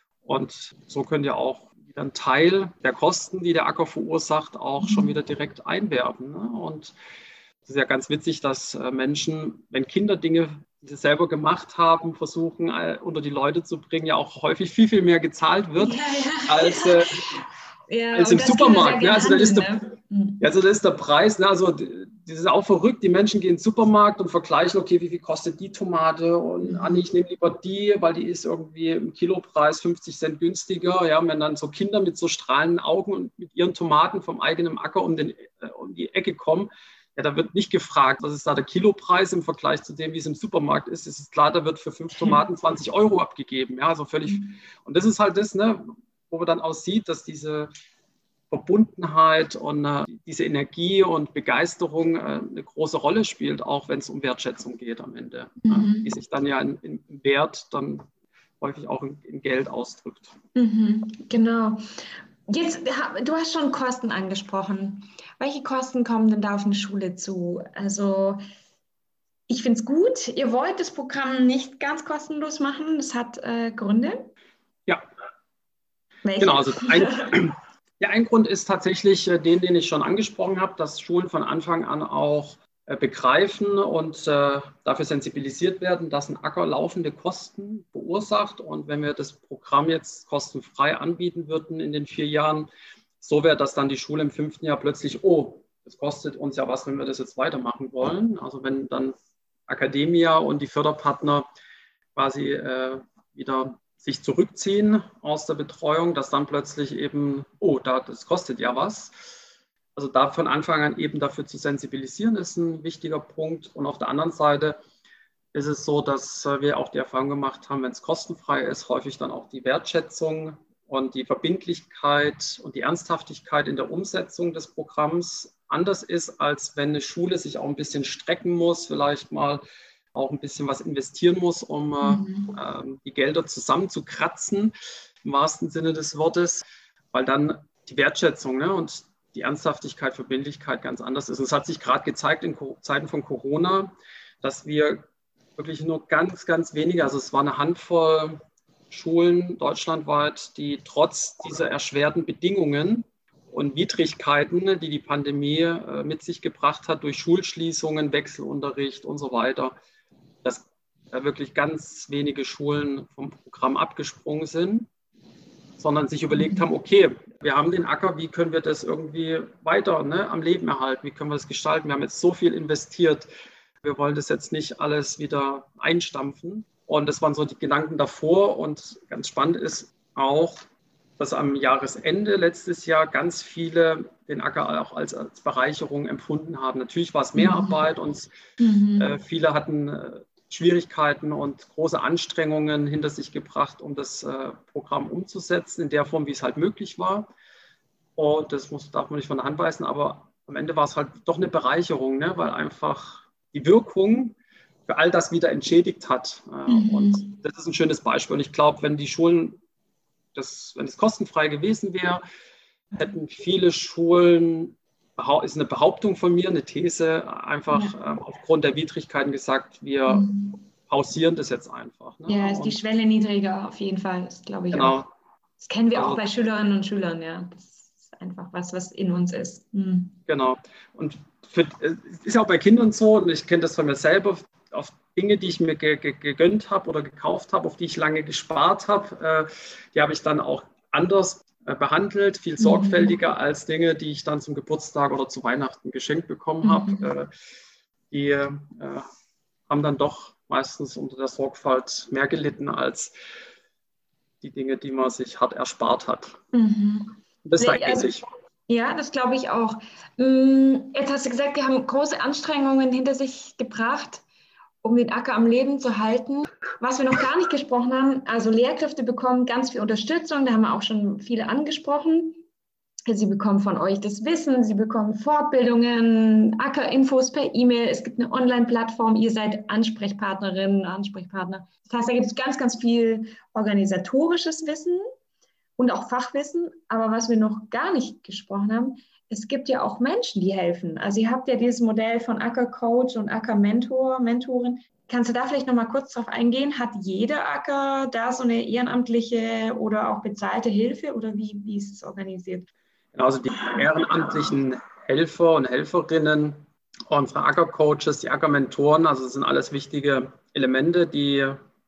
Und so könnt ihr auch wieder einen Teil der Kosten, die der Acker verursacht, auch schon wieder direkt einwerben. Ne? Und es ist ja ganz witzig, dass äh, Menschen, wenn Kinder Dinge, die sie selber gemacht haben, versuchen, äh, unter die Leute zu bringen, ja auch häufig viel, viel mehr gezahlt wird, ja, ja, als, äh, ja, als im Supermarkt. Ne? Also, da ist der, ne? also das ist der Preis. Ne? Also das ist auch verrückt. Die Menschen gehen in den Supermarkt und vergleichen, okay, wie viel kostet die Tomate? Und mhm. ah, nee, ich nehme lieber die, weil die ist irgendwie im Kilopreis fünfzig Cent günstiger. Ja, und wenn dann so Kinder mit so strahlenden Augen und mit ihren Tomaten vom eigenen Acker um, den, äh, um die Ecke kommen, ja, da wird nicht gefragt, was ist da der Kilopreis im Vergleich zu dem, wie es im Supermarkt ist. Es ist klar, da wird für fünf Tomaten zwanzig Euro abgegeben. Ja, also völlig. Und das ist halt das, ne, wo man dann auch sieht, dass diese Verbundenheit und äh, diese Energie und Begeisterung äh, eine große Rolle spielt, auch wenn es um Wertschätzung geht am Ende, mhm. äh, die sich dann ja in, in Wert dann häufig auch in, in Geld ausdrückt. Mhm, genau. Jetzt, du hast schon Kosten angesprochen. Welche Kosten kommen denn da auf eine Schule zu? Also ich finde es gut, ihr wollt das Programm nicht ganz kostenlos machen. Das hat äh, Gründe. Ja. Welche? Genau, also ein, ja, ein Grund ist tatsächlich äh, den, den ich schon angesprochen habe, dass Schulen von Anfang an auch äh, begreifen und äh, dafür sensibilisiert werden, dass ein Acker laufende Kosten verursacht. Und wenn wir das Programm jetzt kostenfrei anbieten würden in den vier Jahren, so wäre, dass dann die Schule im fünften Jahr plötzlich, oh, das kostet uns ja was, wenn wir das jetzt weitermachen wollen. Also wenn dann Academia und die Förderpartner quasi äh, wieder sich zurückziehen aus der Betreuung, dass dann plötzlich eben, oh, da, das kostet ja was. Also da von Anfang an eben dafür zu sensibilisieren, ist ein wichtiger Punkt. Und auf der anderen Seite ist es so, dass wir auch die Erfahrung gemacht haben, wenn es kostenfrei ist, häufig dann auch die Wertschätzung und die Verbindlichkeit und die Ernsthaftigkeit in der Umsetzung des Programms anders ist, als wenn eine Schule sich auch ein bisschen strecken muss, vielleicht mal auch ein bisschen was investieren muss, um mhm. äh, die Gelder zusammenzukratzen, im wahrsten Sinne des Wortes, weil dann die Wertschätzung, ne, und die Ernsthaftigkeit, Verbindlichkeit ganz anders ist. Und es hat sich gerade gezeigt in Zeiten von Corona, dass wir wirklich nur ganz, ganz wenige, also es war eine Handvoll Schulen deutschlandweit, die trotz dieser erschwerten Bedingungen und Widrigkeiten, die die Pandemie äh, mit sich gebracht hat, durch Schulschließungen, Wechselunterricht und so weiter, dass da wirklich ganz wenige Schulen vom Programm abgesprungen sind, sondern sich überlegt haben, okay, wir haben den Acker, wie können wir das irgendwie weiter, ne, am Leben erhalten, wie können wir das gestalten? Wir haben jetzt so viel investiert, wir wollen das jetzt nicht alles wieder einstampfen. Und das waren so die Gedanken davor. Und ganz spannend ist auch, dass am Jahresende letztes Jahr ganz viele den Acker auch als, als Bereicherung empfunden haben. Natürlich war es Mehrarbeit und mhm. äh, viele hatten äh, Schwierigkeiten und große Anstrengungen hinter sich gebracht, um das äh, Programm umzusetzen, in der Form, wie es halt möglich war. Und das muss, darf man nicht von der Hand weisen, aber am Ende war es halt doch eine Bereicherung, ne? Weil einfach die Wirkung für all das wieder entschädigt hat. Mhm. Und das ist ein schönes Beispiel. Und ich glaube, wenn die Schulen, das, wenn es kostenfrei gewesen wäre, hätten viele Schulen ist eine Behauptung von mir, eine These, einfach ja. ähm, aufgrund der Widrigkeiten gesagt, wir mhm. pausieren das jetzt einfach. Ne? Ja, ist die und, Schwelle niedriger auf jeden Fall, das glaube ich genau. auch. Das kennen wir also, auch bei Schülerinnen und Schülern, ja. Das ist einfach was, was in uns ist. Mhm. Genau. Und für, es ist ja auch bei Kindern so, und ich kenne das von mir selber, auf Dinge, die ich mir ge, ge, gegönnt habe oder gekauft habe, auf die ich lange gespart habe, äh, die habe ich dann auch anders äh, behandelt, viel sorgfältiger mhm. als Dinge, die ich dann zum Geburtstag oder zu Weihnachten geschenkt bekommen habe. Mhm. Äh, die äh, haben dann doch meistens unter der Sorgfalt mehr gelitten als die Dinge, die man sich hart erspart hat. Mhm. Das ist da ähnlich. Ja, das glaube ich auch. Jetzt hast du gesagt, wir haben große Anstrengungen hinter sich gebracht, um den Acker am Leben zu halten. Was wir noch gar nicht gesprochen haben, also Lehrkräfte bekommen ganz viel Unterstützung, da haben wir auch schon viele angesprochen. Sie bekommen von euch das Wissen, sie bekommen Fortbildungen, Ackerinfos per E-Mail, es gibt eine Online-Plattform, ihr seid Ansprechpartnerinnen, Ansprechpartner. Das heißt, da gibt es ganz, ganz viel organisatorisches Wissen und auch Fachwissen, aber was wir noch gar nicht gesprochen haben, es gibt ja auch Menschen, die helfen. Also ihr habt ja dieses Modell von Ackercoach und Ackermentor, Mentorin. Kannst du da vielleicht noch mal kurz drauf eingehen? Hat jeder Acker da so eine ehrenamtliche oder auch bezahlte Hilfe oder wie, wie ist es organisiert? Also die ehrenamtlichen Helfer und Helferinnen, unsere Ackercoaches, die Ackermentoren, also das sind alles wichtige Elemente, die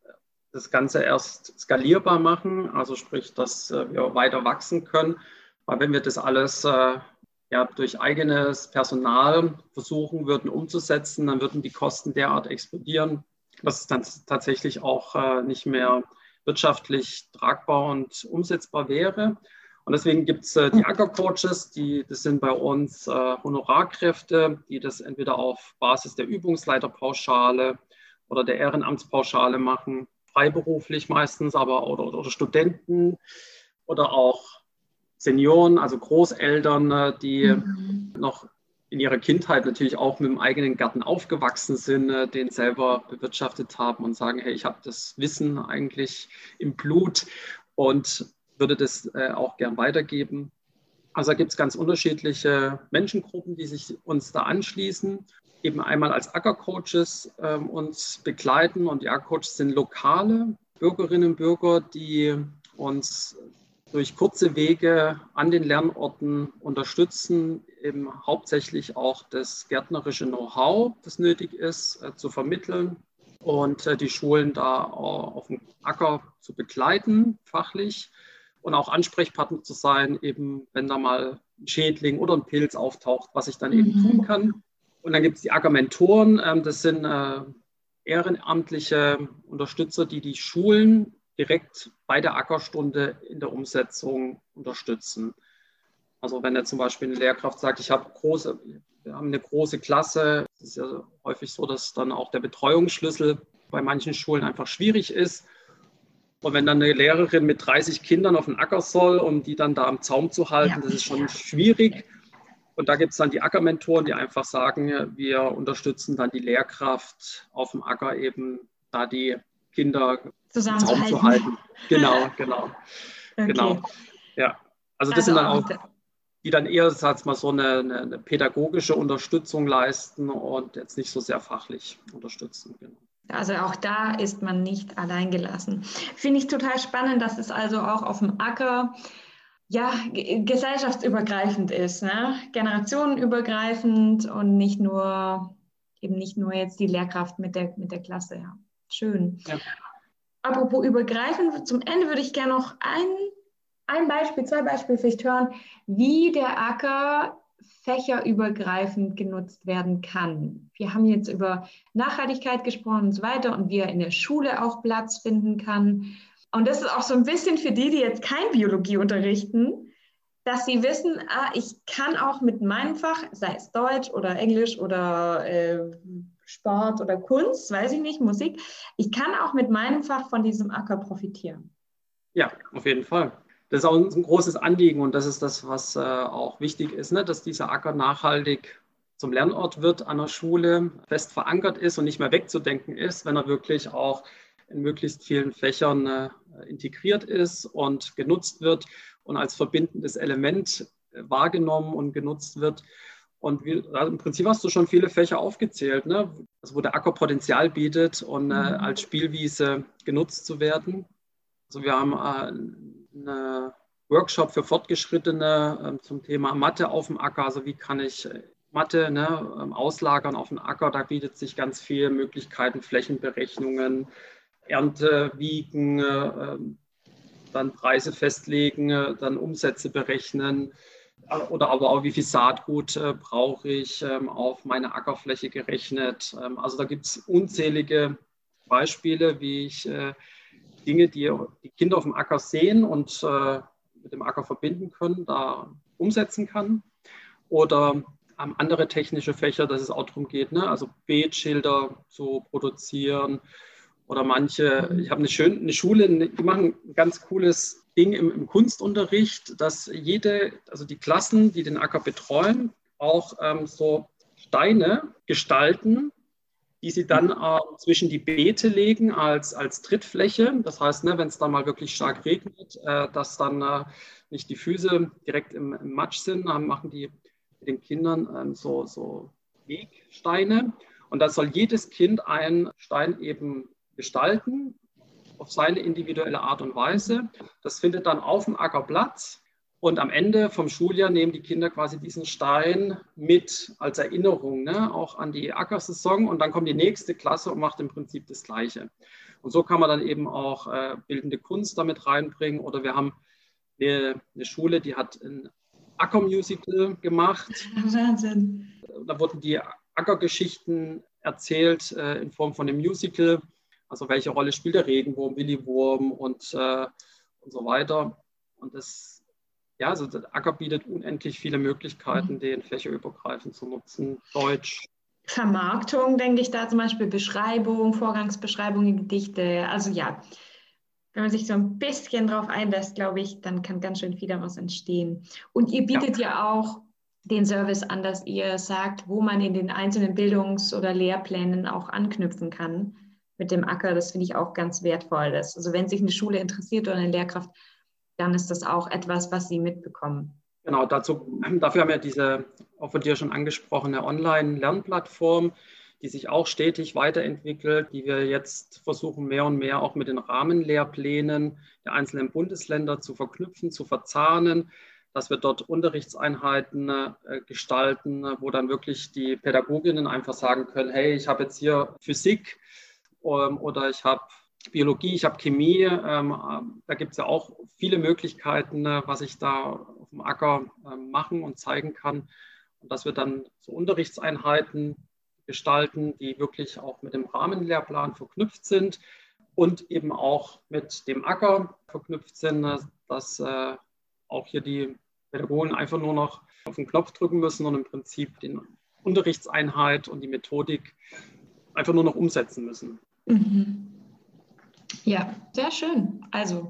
das Ganze erst skalierbar machen, also sprich, dass wir weiter wachsen können. Weil wenn wir das alles äh, ja, durch eigenes Personal versuchen würden umzusetzen, dann würden die Kosten derart explodieren, dass es dann tatsächlich auch äh, nicht mehr wirtschaftlich tragbar und umsetzbar wäre. Und deswegen gibt es äh, die Ackercoaches, die, das sind bei uns äh, Honorarkräfte, die das entweder auf Basis der Übungsleiterpauschale oder der Ehrenamtspauschale machen, freiberuflich meistens, aber oder, oder Studenten oder auch Senioren, also Großeltern, die mhm. noch in ihrer Kindheit natürlich auch mit dem eigenen Garten aufgewachsen sind, den selber bewirtschaftet haben und sagen, hey, ich habe das Wissen eigentlich im Blut und würde das äh, auch gern weitergeben. Also da gibt es ganz unterschiedliche Menschengruppen, die sich uns da anschließen, eben einmal als Ackercoaches äh, uns begleiten. Und die Ackercoaches sind lokale Bürgerinnen und Bürger, die uns durch kurze Wege an den Lernorten unterstützen, eben hauptsächlich auch das gärtnerische Know-how, das nötig ist, äh, zu vermitteln und äh, die Schulen da äh, auf dem Acker zu begleiten, fachlich. Und auch Ansprechpartner zu sein, eben wenn da mal ein Schädling oder ein Pilz auftaucht, was ich dann mhm. eben tun kann. Und dann gibt es die Ackermentoren, ähm, das sind äh, ehrenamtliche Unterstützer, die die Schulen direkt bei der Ackerstunde in der Umsetzung unterstützen. Also wenn jetzt zum Beispiel eine Lehrkraft sagt, ich habe große, wir haben eine große Klasse, es ist ja häufig so, dass dann auch der Betreuungsschlüssel bei manchen Schulen einfach schwierig ist. Und wenn dann eine Lehrerin mit dreißig Kindern auf den Acker soll, um die dann da am Zaum zu halten, ja. das ist schon schwierig. Und da gibt es dann die Ackermentoren, die einfach sagen, wir unterstützen dann die Lehrkraft auf dem Acker eben, da die Kinder am Zaum zu halten. Genau, genau, okay. genau. Ja, also das also sind dann auch, die dann eher, sag ich mal, so eine, eine, eine pädagogische Unterstützung leisten und jetzt nicht so sehr fachlich unterstützen. Genau. Also auch da ist man nicht allein gelassen. Finde ich total spannend, dass es also auch auf dem Acker ja, gesellschaftsübergreifend ist, ne? Generationenübergreifend und nicht nur, eben nicht nur jetzt die Lehrkraft mit der, mit der Klasse. Ja. Schön. Ja. Apropos übergreifend, zum Ende würde ich gerne noch ein, ein Beispiel, zwei Beispiele vielleicht hören, wie der Acker fächerübergreifend genutzt werden kann. Wir haben jetzt über Nachhaltigkeit gesprochen und so weiter und wie er in der Schule auch Platz finden kann. Und das ist auch so ein bisschen für die, die jetzt kein Biologie unterrichten, dass sie wissen, ah, ich kann auch mit meinem Fach, sei es Deutsch oder Englisch oder äh, Sport oder Kunst, weiß ich nicht, Musik, ich kann auch mit meinem Fach von diesem Acker profitieren. Ja, auf jeden Fall. Das ist auch ein großes Anliegen und das ist das, was äh, auch wichtig ist, ne? Dass dieser Acker nachhaltig zum Lernort wird an der Schule, fest verankert ist und nicht mehr wegzudenken ist, wenn er wirklich auch in möglichst vielen Fächern äh, integriert ist und genutzt wird und als verbindendes Element äh, wahrgenommen und genutzt wird. Und wie, also im Prinzip hast du schon viele Fächer aufgezählt, ne? Also wo der Acker Potenzial bietet und äh, als Spielwiese genutzt zu werden. Also wir haben äh, einen Workshop für Fortgeschrittene äh, zum Thema Mathe auf dem Acker. Also wie kann ich Mathe ne, auslagern auf den Acker? Da bietet sich ganz viele Möglichkeiten, Flächenberechnungen, Ernte, Wiegen, äh, dann Preise festlegen, äh, dann Umsätze berechnen. Oder aber auch, wie viel Saatgut äh, brauche ich ähm, auf meine Ackerfläche gerechnet. Ähm, also da gibt es unzählige Beispiele, wie ich äh, Dinge, die die Kinder auf dem Acker sehen und äh, mit dem Acker verbinden können, da umsetzen kann. Oder ähm, andere technische Fächer, dass es auch darum geht, ne? Also Beetschilder zu produzieren. Oder manche, ich habe eine, schöne, eine Schule, die machen ein ganz cooles Ding im, im Kunstunterricht, dass jede, also die Klassen, die den Acker betreuen, auch ähm, so Steine gestalten, die sie dann äh, zwischen die Beete legen als, als Trittfläche. Das heißt, ne, wenn es dann mal wirklich stark regnet, äh, dass dann äh, nicht die Füße direkt im, im Matsch sind, dann machen die mit den Kindern ähm, so, so Wegsteine. Und da soll jedes Kind einen Stein eben gestalten, auf seine individuelle Art und Weise. Das findet dann auf dem Acker Platz. Und am Ende vom Schuljahr nehmen die Kinder quasi diesen Stein mit als Erinnerung, ne, auch an die Ackersaison. Und dann kommt die nächste Klasse und macht im Prinzip das Gleiche. Und so kann man dann eben auch äh, bildende Kunst damit reinbringen. Oder wir haben eine, eine Schule, die hat ein Ackermusical gemacht. Wahnsinn. Da wurden die Ackergeschichten erzählt äh, in Form von einem Musical. Also welche Rolle spielt der Regenwurm, Willi Wurm und, äh, und so weiter. Und das, ja, also der Acker bietet unendlich viele Möglichkeiten, mhm. den fächerübergreifend zu nutzen. Deutsch. Vermarktung, denke ich da zum Beispiel, Beschreibung, Vorgangsbeschreibungen, Gedichte. Also ja, wenn man sich so ein bisschen drauf einlässt, glaube ich, dann kann ganz schön viel daraus entstehen. Und ihr bietet ja, ja auch den Service an, dass ihr sagt, wo man in den einzelnen Bildungs- oder Lehrplänen auch anknüpfen kann mit dem Acker. Das finde ich auch ganz wertvoll. Das, also wenn sich eine Schule interessiert oder eine Lehrkraft, dann ist das auch etwas, was sie mitbekommen. Genau, dazu, dafür haben wir diese, auch von dir schon angesprochene Online-Lernplattform, die sich auch stetig weiterentwickelt, die wir jetzt versuchen, mehr und mehr auch mit den Rahmenlehrplänen der einzelnen Bundesländer zu verknüpfen, zu verzahnen, dass wir dort Unterrichtseinheiten äh, gestalten, wo dann wirklich die Pädagoginnen einfach sagen können, hey, ich habe jetzt hier Physik ähm, oder ich habe Biologie, ich habe Chemie. Ähm, da gibt es ja auch viele Möglichkeiten, äh, was ich da auf dem Acker äh, machen und zeigen kann. Und dass wir dann so Unterrichtseinheiten gestalten, die wirklich auch mit dem Rahmenlehrplan verknüpft sind und eben auch mit dem Acker verknüpft sind, dass äh, auch hier die Pädagogen einfach nur noch auf den Knopf drücken müssen und im Prinzip die Unterrichtseinheit und die Methodik einfach nur noch umsetzen müssen. Mhm. Ja, sehr schön. Also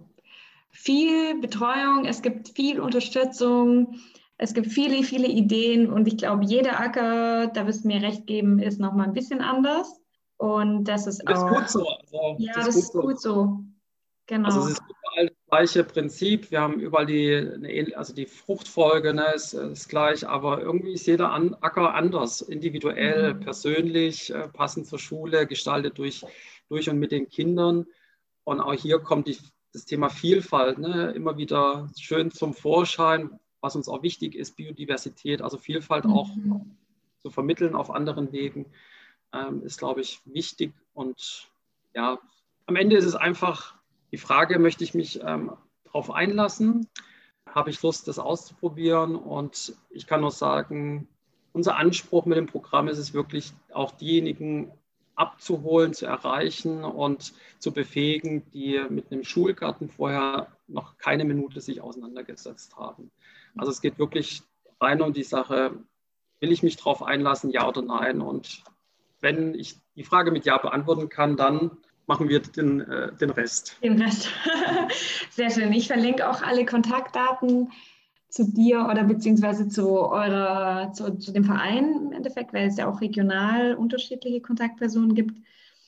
viel Betreuung, es gibt viel Unterstützung, es gibt viele, viele Ideen und ich glaube, jeder Acker, da wirst du mir recht geben, ist nochmal ein bisschen anders und das ist das auch... Ist gut so. Also, ja, das, das ist gut, gut so. so. Genau. Also es ist überall das gleiche Prinzip. Wir haben überall die, also die Fruchtfolge, ne, ist, ist gleich, aber irgendwie ist jeder an, Acker anders, individuell, mhm. persönlich, äh, passend zur Schule, gestaltet durch, durch und mit den Kindern. Und auch hier kommt die, das Thema Vielfalt ne, immer wieder schön zum Vorschein, was uns auch wichtig ist, Biodiversität, also Vielfalt mhm. auch zu vermitteln auf anderen Wegen, ähm, ist, glaube ich, wichtig. Und ja, am Ende ist es einfach die Frage, möchte ich mich ähm, darauf einlassen? Habe ich Lust, das auszuprobieren? Und ich kann nur sagen, unser Anspruch mit dem Programm ist es wirklich, auch diejenigen abzuholen, zu erreichen und zu befähigen, die mit einem Schulgarten vorher noch keine Minute sich auseinandergesetzt haben. Also es geht wirklich rein um die Sache, will ich mich darauf einlassen, ja oder nein? Und wenn ich die Frage mit Ja beantworten kann, dann machen wir den, äh, den Rest. Den Rest. Sehr schön. Ich verlinke auch alle Kontaktdaten zu dir oder beziehungsweise zu, eurer, zu, zu dem Verein im Endeffekt, weil es ja auch regional unterschiedliche Kontaktpersonen gibt.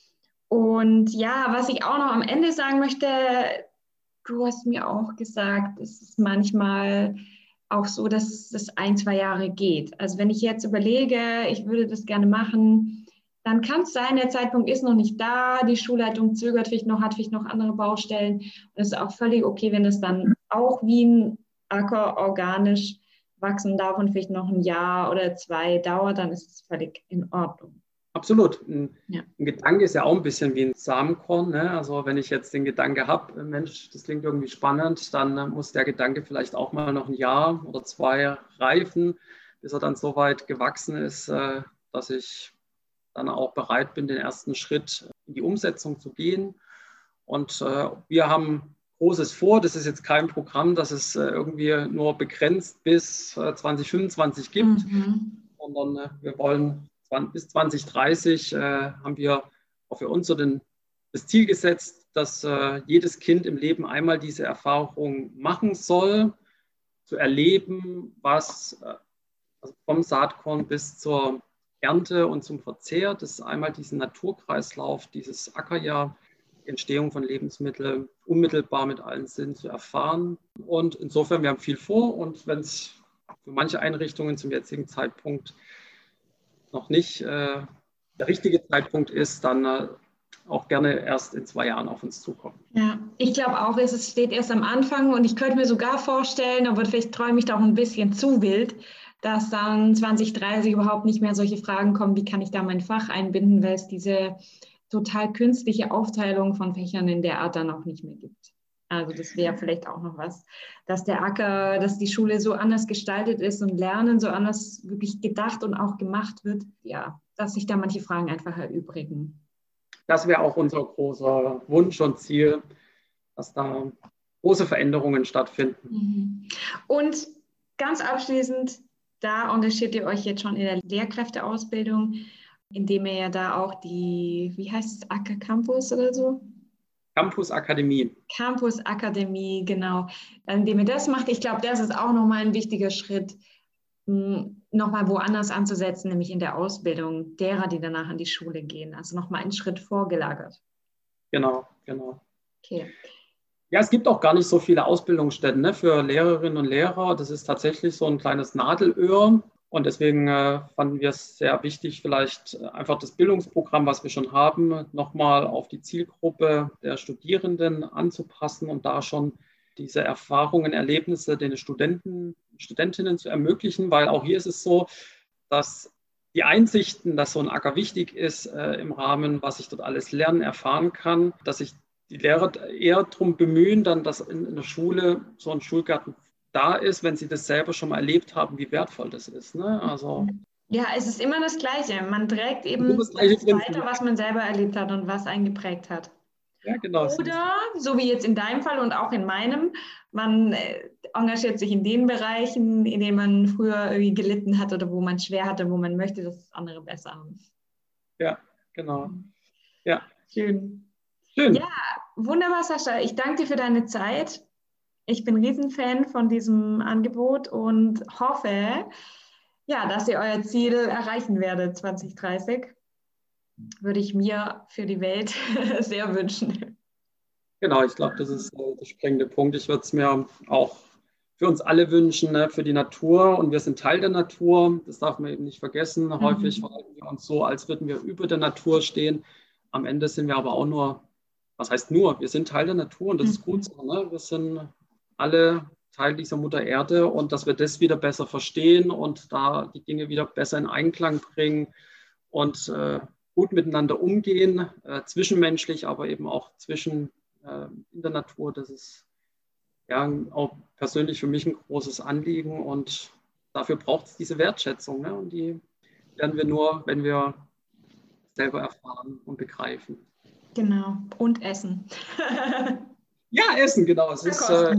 Und ja, was ich auch noch am Ende sagen möchte, du hast mir auch gesagt, es ist manchmal auch so, dass es ein, zwei Jahre geht. Also wenn ich jetzt überlege, ich würde das gerne machen, dann kann es sein, der Zeitpunkt ist noch nicht da, die Schulleitung zögert vielleicht noch, hat vielleicht noch andere Baustellen. Und es ist auch völlig okay, wenn es dann auch wie ein Acker organisch wachsen darf und vielleicht noch ein Jahr oder zwei dauert, dann ist es völlig in Ordnung. Absolut. Ein, ja. ein Gedanke ist ja auch ein bisschen wie ein Samenkorn. Ne? Also wenn ich jetzt den Gedanke habe, Mensch, das klingt irgendwie spannend, dann äh, muss der Gedanke vielleicht auch mal noch ein Jahr oder zwei reifen, bis er dann so weit gewachsen ist, äh, dass ich dann auch bereit bin, den ersten Schritt in die Umsetzung zu gehen. Und äh, wir haben Großes vor. Das ist jetzt kein Programm, das es äh, irgendwie nur begrenzt bis äh, zwanzig fünfundzwanzig gibt, mhm. sondern äh, wir wollen bis zwanzig dreißig äh, haben wir auch für uns so den, das Ziel gesetzt, dass äh, jedes Kind im Leben einmal diese Erfahrung machen soll, zu erleben, was äh, also vom Saatkorn bis zur Ernte und zum Verzehr, das ist einmal diesen Naturkreislauf, dieses Ackerjahr, die Entstehung von Lebensmitteln unmittelbar mit allen Sinnen zu erfahren. Und insofern, wir haben viel vor, und wenn es für manche Einrichtungen zum jetzigen Zeitpunkt noch nicht äh, der richtige Zeitpunkt ist, dann äh, auch gerne erst in zwei Jahren auf uns zukommen. Ja, ich glaube auch, es steht erst am Anfang, und ich könnte mir sogar vorstellen, aber vielleicht träume ich da auch ein bisschen zu wild, dass dann zwanzig dreißig überhaupt nicht mehr solche Fragen kommen, wie kann ich da mein Fach einbinden, weil es diese total künstliche Aufteilung von Fächern in der Art dann auch nicht mehr gibt. Also das wäre vielleicht auch noch was, dass der Acker, dass die Schule so anders gestaltet ist und Lernen so anders wirklich gedacht und auch gemacht wird, ja, dass sich da manche Fragen einfach erübrigen. Das wäre auch unser großer Wunsch und Ziel, dass da große Veränderungen stattfinden. Und ganz abschließend, da engagiert ihr euch jetzt schon in der Lehrkräfteausbildung, indem ihr ja da auch die, wie heißt es, Acker Campus oder so? Campus Akademie. Campus Akademie, genau. Indem ihr das macht, ich glaube, das ist auch nochmal ein wichtiger Schritt, nochmal woanders anzusetzen, nämlich in der Ausbildung derer, die danach an die Schule gehen. Also nochmal einen Schritt vorgelagert. Genau, genau. Okay. Ja, es gibt auch gar nicht so viele Ausbildungsstätten, ne, für Lehrerinnen und Lehrer. Das ist tatsächlich so ein kleines Nadelöhr. Und deswegen äh, fanden wir es sehr wichtig, vielleicht einfach das Bildungsprogramm, was wir schon haben, nochmal auf die Zielgruppe der Studierenden anzupassen und da schon diese Erfahrungen, Erlebnisse den Studenten, Studentinnen zu ermöglichen. Weil auch hier ist es so, dass die Einsichten, dass so ein Acker wichtig ist äh, im Rahmen, was ich dort alles lernen, erfahren kann, dass sich die Lehrer eher darum bemühen, dann, dass in, in der Schule so ein Schulgarten da ist, wenn sie das selber schon mal erlebt haben, wie wertvoll das ist. Ne? Also, ja, es ist immer das Gleiche. Man trägt eben das, das weiter, was man selber erlebt hat und was einen geprägt hat. Ja, genau. Oder, so wie jetzt in deinem Fall und auch in meinem, man engagiert sich in den Bereichen, in denen man früher irgendwie gelitten hat oder wo man schwer hatte, wo man möchte, dass andere besser haben. Ja, genau. Ja. Schön. Schön. Ja, wunderbar, Sascha. Ich danke dir für deine Zeit. Ich bin ein Riesenfan von diesem Angebot und hoffe, ja, dass ihr euer Ziel erreichen werdet zwanzig dreißig. Würde ich mir für die Welt sehr wünschen. Genau, ich glaube, das ist der springende Punkt. Ich würde es mir auch für uns alle wünschen, ne, für die Natur. Und wir sind Teil der Natur. Das darf man eben nicht vergessen. Mhm. Häufig verhalten wir uns so, als würden wir über der Natur stehen. Am Ende sind wir aber auch nur, was heißt nur, wir sind Teil der Natur und das mhm. ist gut so. Ne? Wir sind alle Teil dieser Mutter Erde, und dass wir das wieder besser verstehen und da die Dinge wieder besser in Einklang bringen und äh, gut miteinander umgehen, äh, zwischenmenschlich, aber eben auch zwischen äh, in der Natur. Das ist ja auch persönlich für mich ein großes Anliegen, und dafür braucht es diese Wertschätzung. Ne? Und die lernen wir nur, wenn wir selber erfahren und begreifen. Genau, und essen. Ja, Essen, genau. Es ist äh,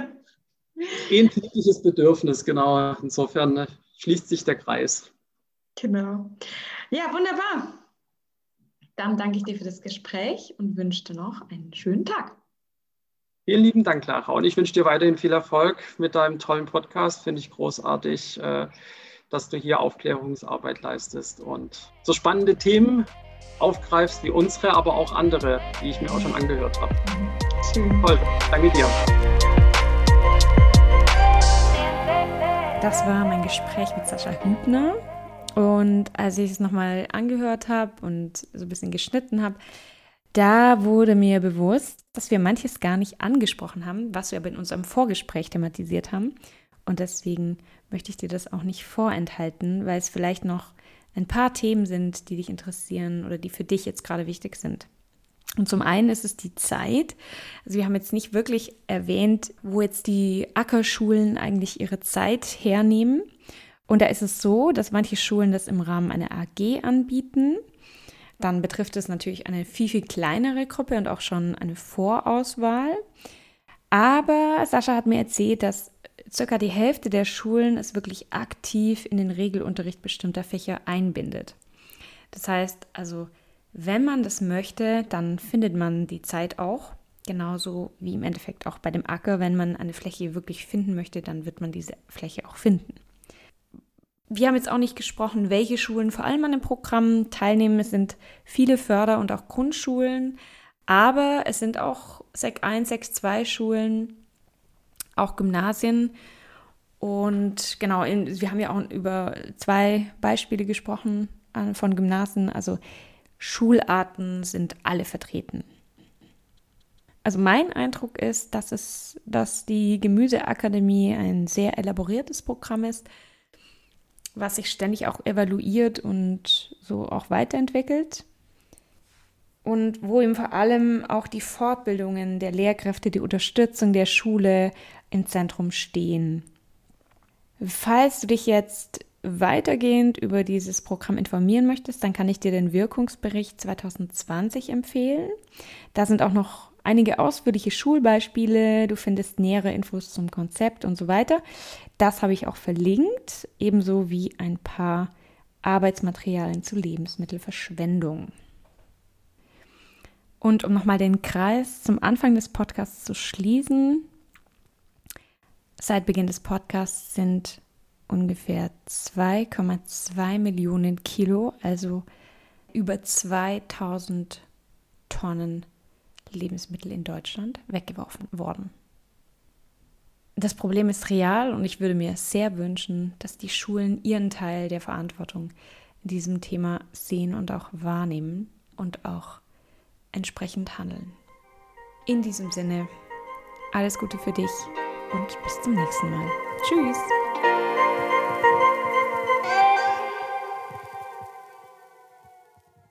ein tägliches Bedürfnis, genau. Insofern ne, schließt sich der Kreis. Genau. Ja, wunderbar. Dann danke ich dir für das Gespräch und wünsche dir noch einen schönen Tag. Vielen lieben Dank, Clara. Und ich wünsche dir weiterhin viel Erfolg mit deinem tollen Podcast. Finde ich großartig, äh, dass du hier Aufklärungsarbeit leistest und so spannende Themen aufgreifst wie unsere, aber auch andere, die ich mir auch schon angehört habe. Schön. Toll. Danke dir. Das war mein Gespräch mit Sascha Hübner. Und als ich es nochmal angehört habe und so ein bisschen geschnitten habe, da wurde mir bewusst, dass wir manches gar nicht angesprochen haben, was wir aber in unserem Vorgespräch thematisiert haben. Und deswegen möchte ich dir das auch nicht vorenthalten, weil es vielleicht noch ein paar Themen sind, die dich interessieren oder die für dich jetzt gerade wichtig sind. Und zum einen ist es die Zeit. Also wir haben jetzt nicht wirklich erwähnt, wo jetzt die Ackerschulen eigentlich ihre Zeit hernehmen. Und da ist es so, dass manche Schulen das im Rahmen einer A G anbieten. Dann betrifft es natürlich eine viel, viel kleinere Gruppe und auch schon eine Vorauswahl. Aber Sascha hat mir erzählt, dass circa die Hälfte der Schulen es wirklich aktiv in den Regelunterricht bestimmter Fächer einbindet. Das heißt also, wenn man das möchte, dann findet man die Zeit auch. Genauso wie im Endeffekt auch bei dem Acker. Wenn man eine Fläche wirklich finden möchte, dann wird man diese Fläche auch finden. Wir haben jetzt auch nicht gesprochen, welche Schulen vor allem an dem Programm teilnehmen. Es sind viele Förder- und auch Grundschulen, aber es sind auch Sek eins, Sek zwei Schulen, auch Gymnasien. Und genau, in, wir haben ja auch über zwei Beispiele gesprochen von Gymnasien. Also Schularten sind alle vertreten. Also mein Eindruck ist, dass es, dass die Gemüseakademie ein sehr elaboriertes Programm ist, was sich ständig auch evaluiert und so auch weiterentwickelt. Und wo eben vor allem auch die Fortbildungen der Lehrkräfte, die Unterstützung der Schule im Zentrum stehen. Falls du dich jetzt weitergehend über dieses Programm informieren möchtest, dann kann ich dir den Wirkungsbericht zwanzig zwanzig empfehlen. Da sind auch noch einige ausführliche Schulbeispiele, du findest nähere Infos zum Konzept und so weiter. Das habe ich auch verlinkt, ebenso wie ein paar Arbeitsmaterialien zu Lebensmittelverschwendung. Und um nochmal den Kreis zum Anfang des Podcasts zu schließen, seit Beginn des Podcasts sind ungefähr zwei Komma zwei Millionen Kilo, also über zweitausend Tonnen Lebensmittel in Deutschland weggeworfen worden. Das Problem ist real und ich würde mir sehr wünschen, dass die Schulen ihren Teil der Verantwortung in diesem Thema sehen und auch wahrnehmen und auch entsprechend handeln. In diesem Sinne, alles Gute für dich und bis zum nächsten Mal. Tschüss!